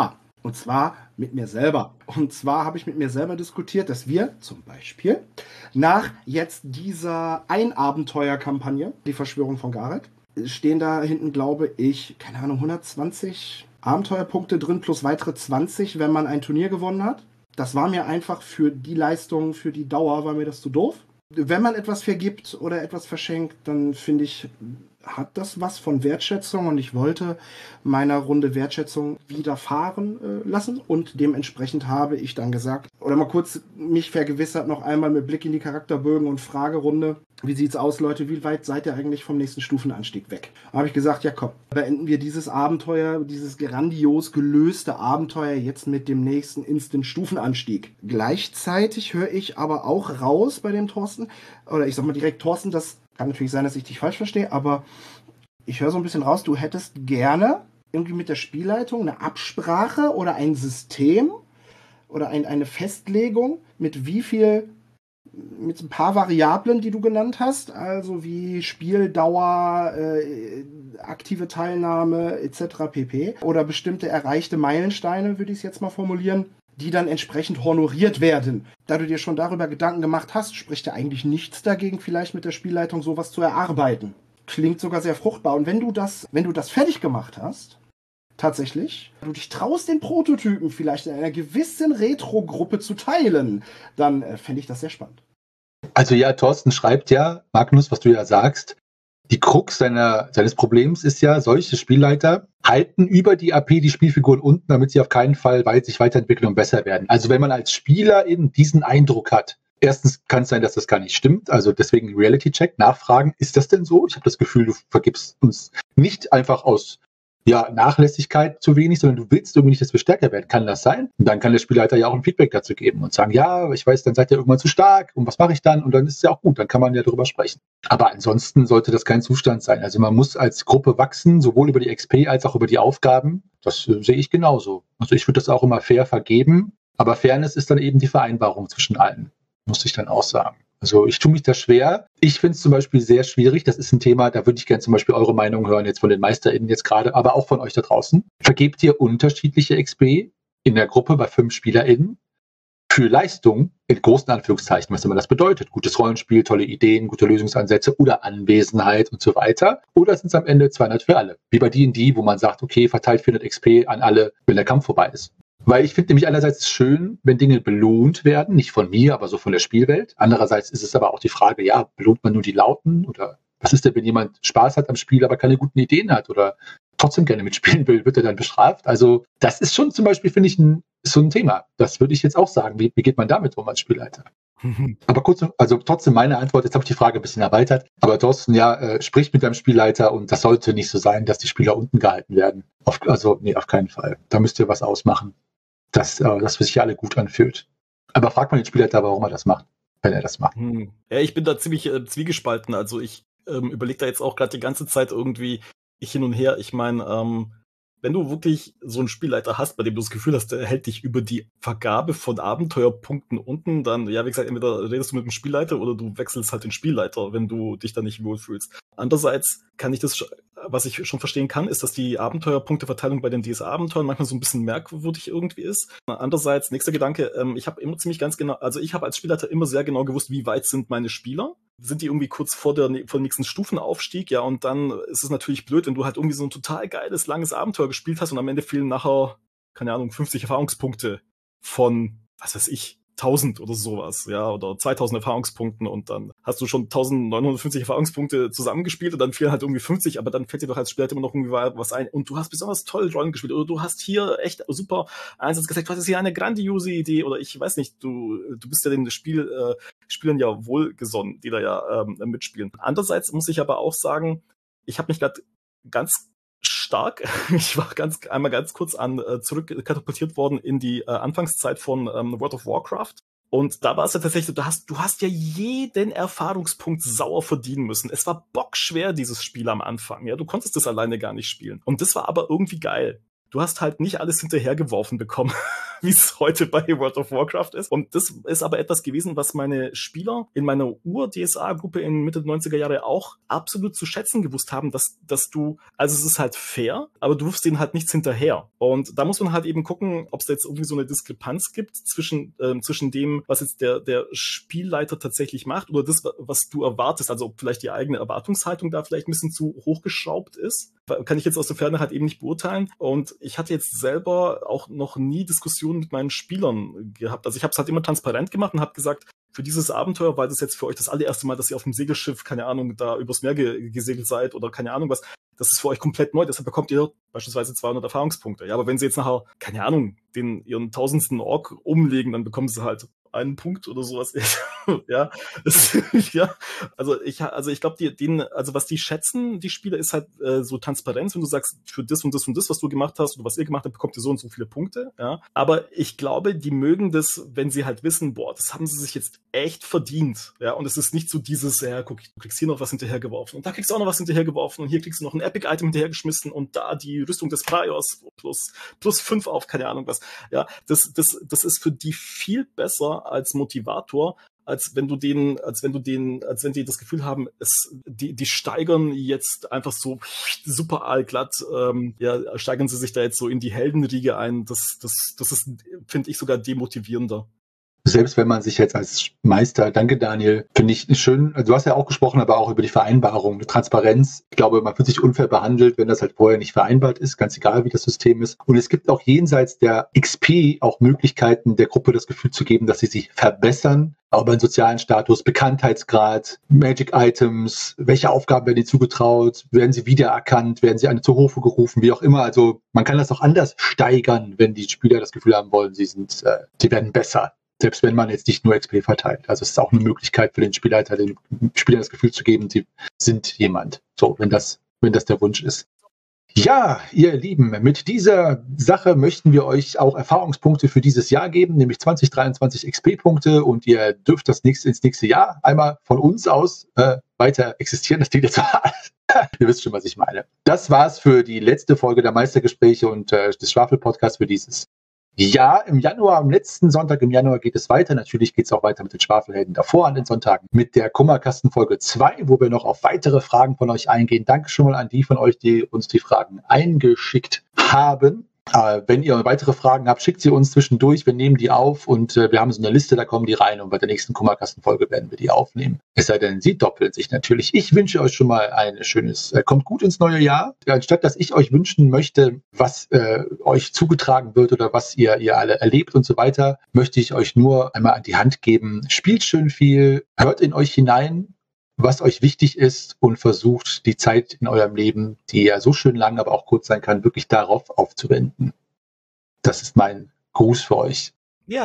Speaker 4: Und zwar mit mir selber. Und zwar habe ich mit mir selber diskutiert, dass wir zum Beispiel nach jetzt dieser Ein-Abenteuer-Kampagne, die Verschwörung von Gareth, stehen da hinten, glaube ich, keine Ahnung, hundertzwanzig Abenteuerpunkte drin plus weitere zwanzig, wenn man ein Turnier gewonnen hat. Das war mir einfach für die Leistung, für die Dauer, war mir das zu doof. Wenn man etwas vergibt oder etwas verschenkt, dann finde ich, hat das was von Wertschätzung und ich wollte meiner Runde Wertschätzung widerfahren äh, lassen und dementsprechend habe ich dann gesagt, oder mal kurz mich vergewissert noch einmal mit Blick in die Charakterbögen und Fragerunde, wie sieht's aus, Leute, wie weit seid ihr eigentlich vom nächsten Stufenanstieg weg? Da habe ich gesagt, ja komm, beenden wir dieses Abenteuer, dieses grandios gelöste Abenteuer jetzt mit dem nächsten Instant-Stufenanstieg. Gleichzeitig höre ich aber auch raus bei dem Thorsten, oder ich sag mal direkt Thorsten, das kann natürlich sein, dass ich dich falsch verstehe, aber ich höre so ein bisschen raus, du hättest gerne irgendwie mit der Spielleitung eine Absprache oder ein System oder ein, eine Festlegung, mit wie viel, mit ein paar Variablen, die du genannt hast, also wie Spieldauer, äh, aktive Teilnahme et cetera pp. Oder bestimmte erreichte Meilensteine, würde ich es jetzt mal formulieren, die dann entsprechend honoriert werden. Da du dir schon darüber Gedanken gemacht hast, spricht ja eigentlich nichts dagegen, vielleicht mit der Spielleitung sowas zu erarbeiten. Klingt sogar sehr fruchtbar. Und wenn du das, wenn du das fertig gemacht hast, tatsächlich, du dich traust, den Prototypen vielleicht in einer gewissen Retro-Gruppe zu teilen, dann äh, fände ich das sehr spannend.
Speaker 1: Also ja, Thorsten schreibt ja, Magnus, was du ja sagst, die Krux seiner, seines Problems ist ja, solche Spielleiter halten über die A P die Spielfiguren unten, damit sie auf keinen Fall weit sich weiterentwickeln und besser werden. Also wenn man als Spieler eben diesen Eindruck hat, erstens kann es sein, dass das gar nicht stimmt, also deswegen Reality-Check, nachfragen, ist das denn so? Ich habe das Gefühl, du vergibst uns nicht einfach aus ja, Nachlässigkeit zu wenig, sondern du willst irgendwie nicht, dass wir stärker werden. Kann das sein? Und dann kann der Spielleiter ja auch ein Feedback dazu geben und sagen, ja, ich weiß, dann seid ihr irgendwann zu stark und was mache ich dann? Und dann ist es ja auch gut, dann kann man ja darüber sprechen. Aber ansonsten sollte das kein Zustand sein. Also man muss als Gruppe wachsen, sowohl über die X P als auch über die Aufgaben. Das äh, sehe ich genauso. Also ich würde das auch immer fair vergeben, aber Fairness ist dann eben die Vereinbarung zwischen allen, muss ich dann auch sagen. Also ich tue mich da schwer. Ich finde es zum Beispiel sehr schwierig. Das ist ein Thema, da würde ich gerne zum Beispiel eure Meinung hören, jetzt von den MeisterInnen jetzt gerade, aber auch von euch da draußen. Vergebt ihr unterschiedliche X P in der Gruppe bei fünf SpielerInnen für Leistung, in großen Anführungszeichen, was immer das bedeutet? Gutes Rollenspiel, tolle Ideen, gute Lösungsansätze oder Anwesenheit und so weiter. Oder sind es am Ende zweihundert für alle? Wie bei D und D, wo man sagt, okay, verteilt vierhundert X P an alle, wenn der Kampf vorbei ist. Weil ich finde nämlich einerseits schön, wenn Dinge belohnt werden, nicht von mir, aber so von der Spielwelt. Andererseits ist es aber auch die Frage, ja, belohnt man nur die Lauten? Oder was ist denn, wenn jemand Spaß hat am Spiel, aber keine guten Ideen hat oder trotzdem gerne mitspielen will, wird er dann bestraft? Also das ist schon zum Beispiel, finde ich, ein, so ein Thema. Das würde ich jetzt auch sagen. Wie, wie geht man damit um als Spielleiter? Aber kurz, also trotzdem meine Antwort, jetzt habe ich die Frage ein bisschen erweitert, aber Thorsten, ja, äh, sprich mit deinem Spielleiter und das sollte nicht so sein, dass die Spieler unten gehalten werden. Auf, also, nee, auf keinen Fall. Da müsst ihr was ausmachen, dass äh, das für sich alle gut anfühlt. Aber fragt man den Spielleiter, warum er das macht, wenn er das macht.
Speaker 2: Hm. Ja, ich bin da ziemlich äh, zwiegespalten. Also ich ähm, überlege da jetzt auch gerade die ganze Zeit irgendwie ich hin und her. Ich meine, ähm, wenn du wirklich so einen Spielleiter hast, bei dem du das Gefühl hast, der hält dich über die Vergabe von Abenteuerpunkten unten, dann, ja, wie gesagt, entweder redest du mit dem Spielleiter oder du wechselst halt den Spielleiter, wenn du dich da nicht wohlfühlst. Andererseits kann ich das, was ich schon verstehen kann, ist, dass die Abenteuerpunkteverteilung bei den D S A-Abenteuern manchmal so ein bisschen merkwürdig irgendwie ist. Andererseits, nächster Gedanke, ähm, ich habe immer ziemlich ganz genau, also ich habe als Spielleiter immer sehr genau gewusst, wie weit sind meine Spieler. Sind die irgendwie kurz vor, der, vor dem nächsten Stufenaufstieg, ja, und dann ist es natürlich blöd, wenn du halt irgendwie so ein total geiles, langes Abenteuer gespielt hast und am Ende fehlen nachher, keine Ahnung, fünfzig Erfahrungspunkte von, was weiß ich, tausend oder sowas, ja, oder zweitausend Erfahrungspunkten und dann hast du schon neunzehnhundertfünfzig Erfahrungspunkte zusammengespielt und dann fehlen halt irgendwie fünfzig, aber dann fällt dir doch als Spieler immer noch irgendwie was ein und du hast besonders toll Rollen gespielt oder du hast hier echt super Einsatz gezeigt, was ist hier eine grandiose Idee oder ich weiß nicht, du du bist ja dem Spiel äh, Spielern ja wohlgesonnen, die da ja ähm, mitspielen. Andererseits muss ich aber auch sagen, ich habe mich gerade ganz stark, ich war ganz einmal ganz kurz an äh, zurückkatapultiert worden in die äh, Anfangszeit von ähm, World of Warcraft. Und da war es ja tatsächlich so, du hast, du hast ja jeden Erfahrungspunkt sauer verdienen müssen. Es war bockschwer, dieses Spiel am Anfang. Ja, du konntest das alleine gar nicht spielen. Und das war aber irgendwie geil. du hast halt nicht alles hinterhergeworfen bekommen, wie es heute bei World of Warcraft ist. Und das ist aber etwas gewesen, was meine Spieler in meiner Ur-D S A-Gruppe in Mitte der neunziger Jahre auch absolut zu schätzen gewusst haben, dass, dass du, also es ist halt fair, aber du wirfst denen halt nichts hinterher. Und da muss man halt eben gucken, ob es da jetzt irgendwie so eine Diskrepanz gibt zwischen, ähm, zwischen dem, was jetzt der, der Spielleiter tatsächlich macht oder das, was du erwartest. Also ob vielleicht die eigene Erwartungshaltung da vielleicht ein bisschen zu hochgeschraubt ist. Kann ich jetzt aus der Ferne halt eben nicht beurteilen. Und ich hatte jetzt selber auch noch nie Diskussionen mit meinen Spielern gehabt. Also ich habe es halt immer transparent gemacht und habe gesagt, für dieses Abenteuer, weil das jetzt für euch das allererste Mal, dass ihr auf dem Segelschiff, keine Ahnung, da übers Meer ge- gesegelt seid oder keine Ahnung was, das ist für euch komplett neu, deshalb bekommt ihr beispielsweise zweihundert Erfahrungspunkte. Ja, aber wenn sie jetzt nachher, keine Ahnung, den ihren tausendsten Ork umlegen, dann bekommen sie halt einen Punkt oder sowas. ja, das, ja, also ich, also ich glaube, die, den, also was die schätzen, die Spieler, ist halt äh, so Transparenz, wenn du sagst, für das und das und das, was du gemacht hast oder was ihr gemacht habt, bekommt ihr so und so viele Punkte. Ja, aber ich glaube, die mögen das, wenn sie halt wissen, boah, das haben sie sich jetzt echt verdient. Ja, und es ist nicht so dieses, ja, guck, du kriegst hier noch was hinterhergeworfen und da kriegst du auch noch was hinterhergeworfen und hier kriegst du noch ein Epic-Item hinterhergeschmissen und da die Rüstung des Priors plus plus fünf auf, keine Ahnung was. Ja, das, das, das ist für die viel besser als Motivator, als wenn du den, als wenn du den, als wenn die das Gefühl haben, es, die, die steigern jetzt einfach so super allglatt, ähm, ja, steigern sie sich da jetzt so in die Heldenriege ein. Das, das, das ist, finde ich, sogar demotivierender.
Speaker 1: Selbst wenn man sich jetzt als Meister, danke Daniel, finde ich schön, du hast ja auch gesprochen, aber auch über die Vereinbarung, die Transparenz. Ich glaube, man fühlt sich unfair behandelt, wenn das halt vorher nicht vereinbart ist, ganz egal, wie das System ist. Und es gibt auch jenseits der X P auch Möglichkeiten, der Gruppe das Gefühl zu geben, dass sie sich verbessern, auch über den sozialen Status, Bekanntheitsgrad, Magic-Items, welche Aufgaben werden ihnen zugetraut, werden sie wiedererkannt, werden sie zu Hofe gerufen, wie auch immer. Also man kann das auch anders steigern, wenn die Spieler das Gefühl haben wollen, sie sind, äh, sie werden besser. Selbst wenn man jetzt nicht nur X P verteilt. Also es ist auch eine Möglichkeit für den Spielleiter, den Spielern das Gefühl zu geben, sie sind jemand. So, wenn das, wenn das der Wunsch ist. Ja, ihr Lieben, mit dieser Sache möchten wir euch auch Erfahrungspunkte für dieses Jahr geben, nämlich zwanzig dreiundzwanzig X P-Punkte, und ihr dürft das nächste ins nächste Jahr einmal von uns aus äh, weiter existieren. Das klingt jetzt ihr wisst schon, was ich meine. Das war's für die letzte Folge der Meistergespräche und äh, des Schwafel-Podcasts für dieses Ja, im Januar, am letzten Sonntag im Januar geht es weiter. Natürlich geht es auch weiter mit den Schwafelhelden davor an den Sonntagen. Mit der Kummerkasten Folge zwei, wo wir noch auf weitere Fragen von euch eingehen. Danke schon mal an die von euch, die uns die Fragen eingeschickt haben. Äh, wenn ihr weitere Fragen habt, schickt sie uns zwischendurch. Wir nehmen die auf und äh, wir haben so eine Liste, da kommen die rein. Und bei der nächsten Kummerkasten-Folge werden wir die aufnehmen. Es sei denn, sie doppeln sich natürlich. Ich wünsche euch schon mal ein schönes, äh, kommt gut ins neue Jahr. Anstatt dass ich euch wünschen möchte, was äh, euch zugetragen wird oder was ihr, ihr alle erlebt und so weiter, möchte ich euch nur einmal an die Hand geben. Spielt schön viel, hört in euch hinein, was euch wichtig ist, und versucht, die Zeit in eurem Leben, die ja so schön lang, aber auch kurz sein kann, wirklich darauf aufzuwenden. Das ist mein Gruß für euch.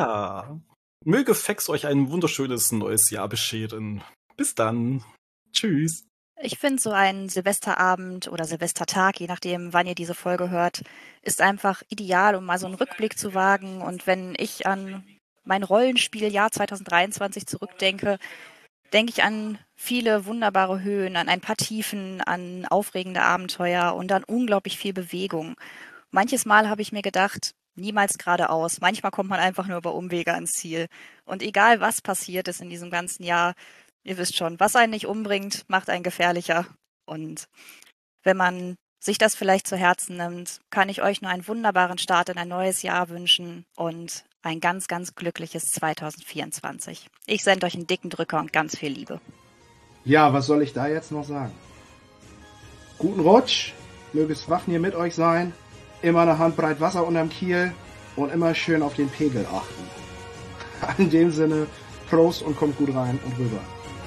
Speaker 2: Ja, möge Fex euch ein wunderschönes neues Jahr bescheren. Bis dann. Tschüss.
Speaker 3: Ich finde, so ein Silvesterabend oder Silvestertag, je nachdem, wann ihr diese Folge hört, ist einfach ideal, um mal so einen Rückblick zu wagen. Und wenn ich an mein Rollenspieljahr zwanzig dreiundzwanzig zurückdenke, denke ich an viele wunderbare Höhen, an ein paar Tiefen, an aufregende Abenteuer und an unglaublich viel Bewegung. Manches Mal habe ich mir gedacht, niemals geradeaus. Manchmal kommt man einfach nur über Umwege ans Ziel. Und egal, was passiert ist in diesem ganzen Jahr, ihr wisst schon, was einen nicht umbringt, macht einen gefährlicher. Und wenn man sich das vielleicht zu Herzen nimmt, kann ich euch nur einen wunderbaren Start in ein neues Jahr wünschen und ein ganz, ganz glückliches zwanzig vierundzwanzig. Ich sende euch einen dicken Drücker und ganz viel Liebe.
Speaker 4: Ja, was soll ich da jetzt noch sagen? Guten Rutsch, möge es Waffen hier mit euch sein, immer eine Handbreit Wasser unterm Kiel und immer schön auf den Pegel achten. In dem Sinne, Prost und kommt gut rein und rüber.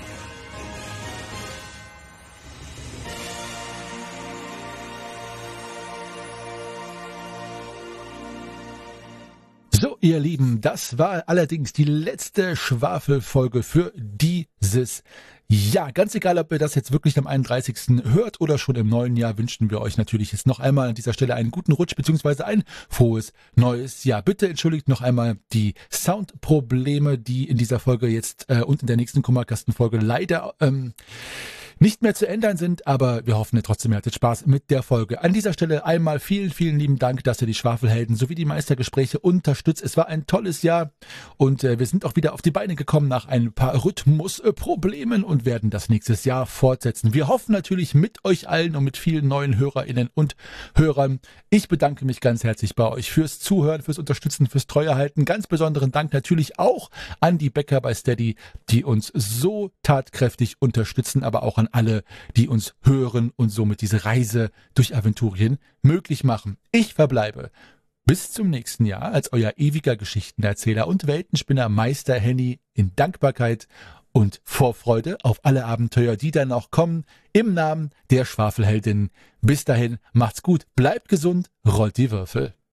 Speaker 1: So, ihr Lieben, das war allerdings die letzte Schwafelfolge für dieses Jahr. Ganz egal, ob ihr das jetzt wirklich am einunddreißigsten hört oder schon im neuen Jahr, wünschen wir euch natürlich jetzt noch einmal an dieser Stelle einen guten Rutsch bzw. ein frohes neues Jahr. Bitte entschuldigt noch einmal die Soundprobleme, die in dieser Folge jetzt äh, und in der nächsten Kummerkastenfolge leider ähm, nicht mehr zu ändern sind, aber wir hoffen, ihr trotzdem ihr hattet Spaß mit der Folge. An dieser Stelle einmal vielen, vielen lieben Dank, dass ihr die Schwafelhelden sowie die Meistergespräche unterstützt. Es war ein tolles Jahr und äh, wir sind auch wieder auf die Beine gekommen nach ein paar Rhythmusproblemen und werden das nächstes Jahr fortsetzen. Wir hoffen natürlich mit euch allen und mit vielen neuen HörerInnen und Hörern. Ich bedanke mich ganz herzlich bei euch fürs Zuhören, fürs Unterstützen, fürs Treuehalten. Ganz besonderen Dank natürlich auch an die Bäcker bei Steady, die uns so tatkräftig unterstützen, aber auch an alle, die uns hören und somit diese Reise durch Aventurien möglich machen. Ich verbleibe bis zum nächsten Jahr als euer ewiger Geschichtenerzähler und Weltenspinner Meister Henny in Dankbarkeit und Vorfreude auf alle Abenteuer, die dann noch kommen, im Namen der Schwafelheldin. Bis dahin, macht's gut, bleibt gesund, rollt die Würfel.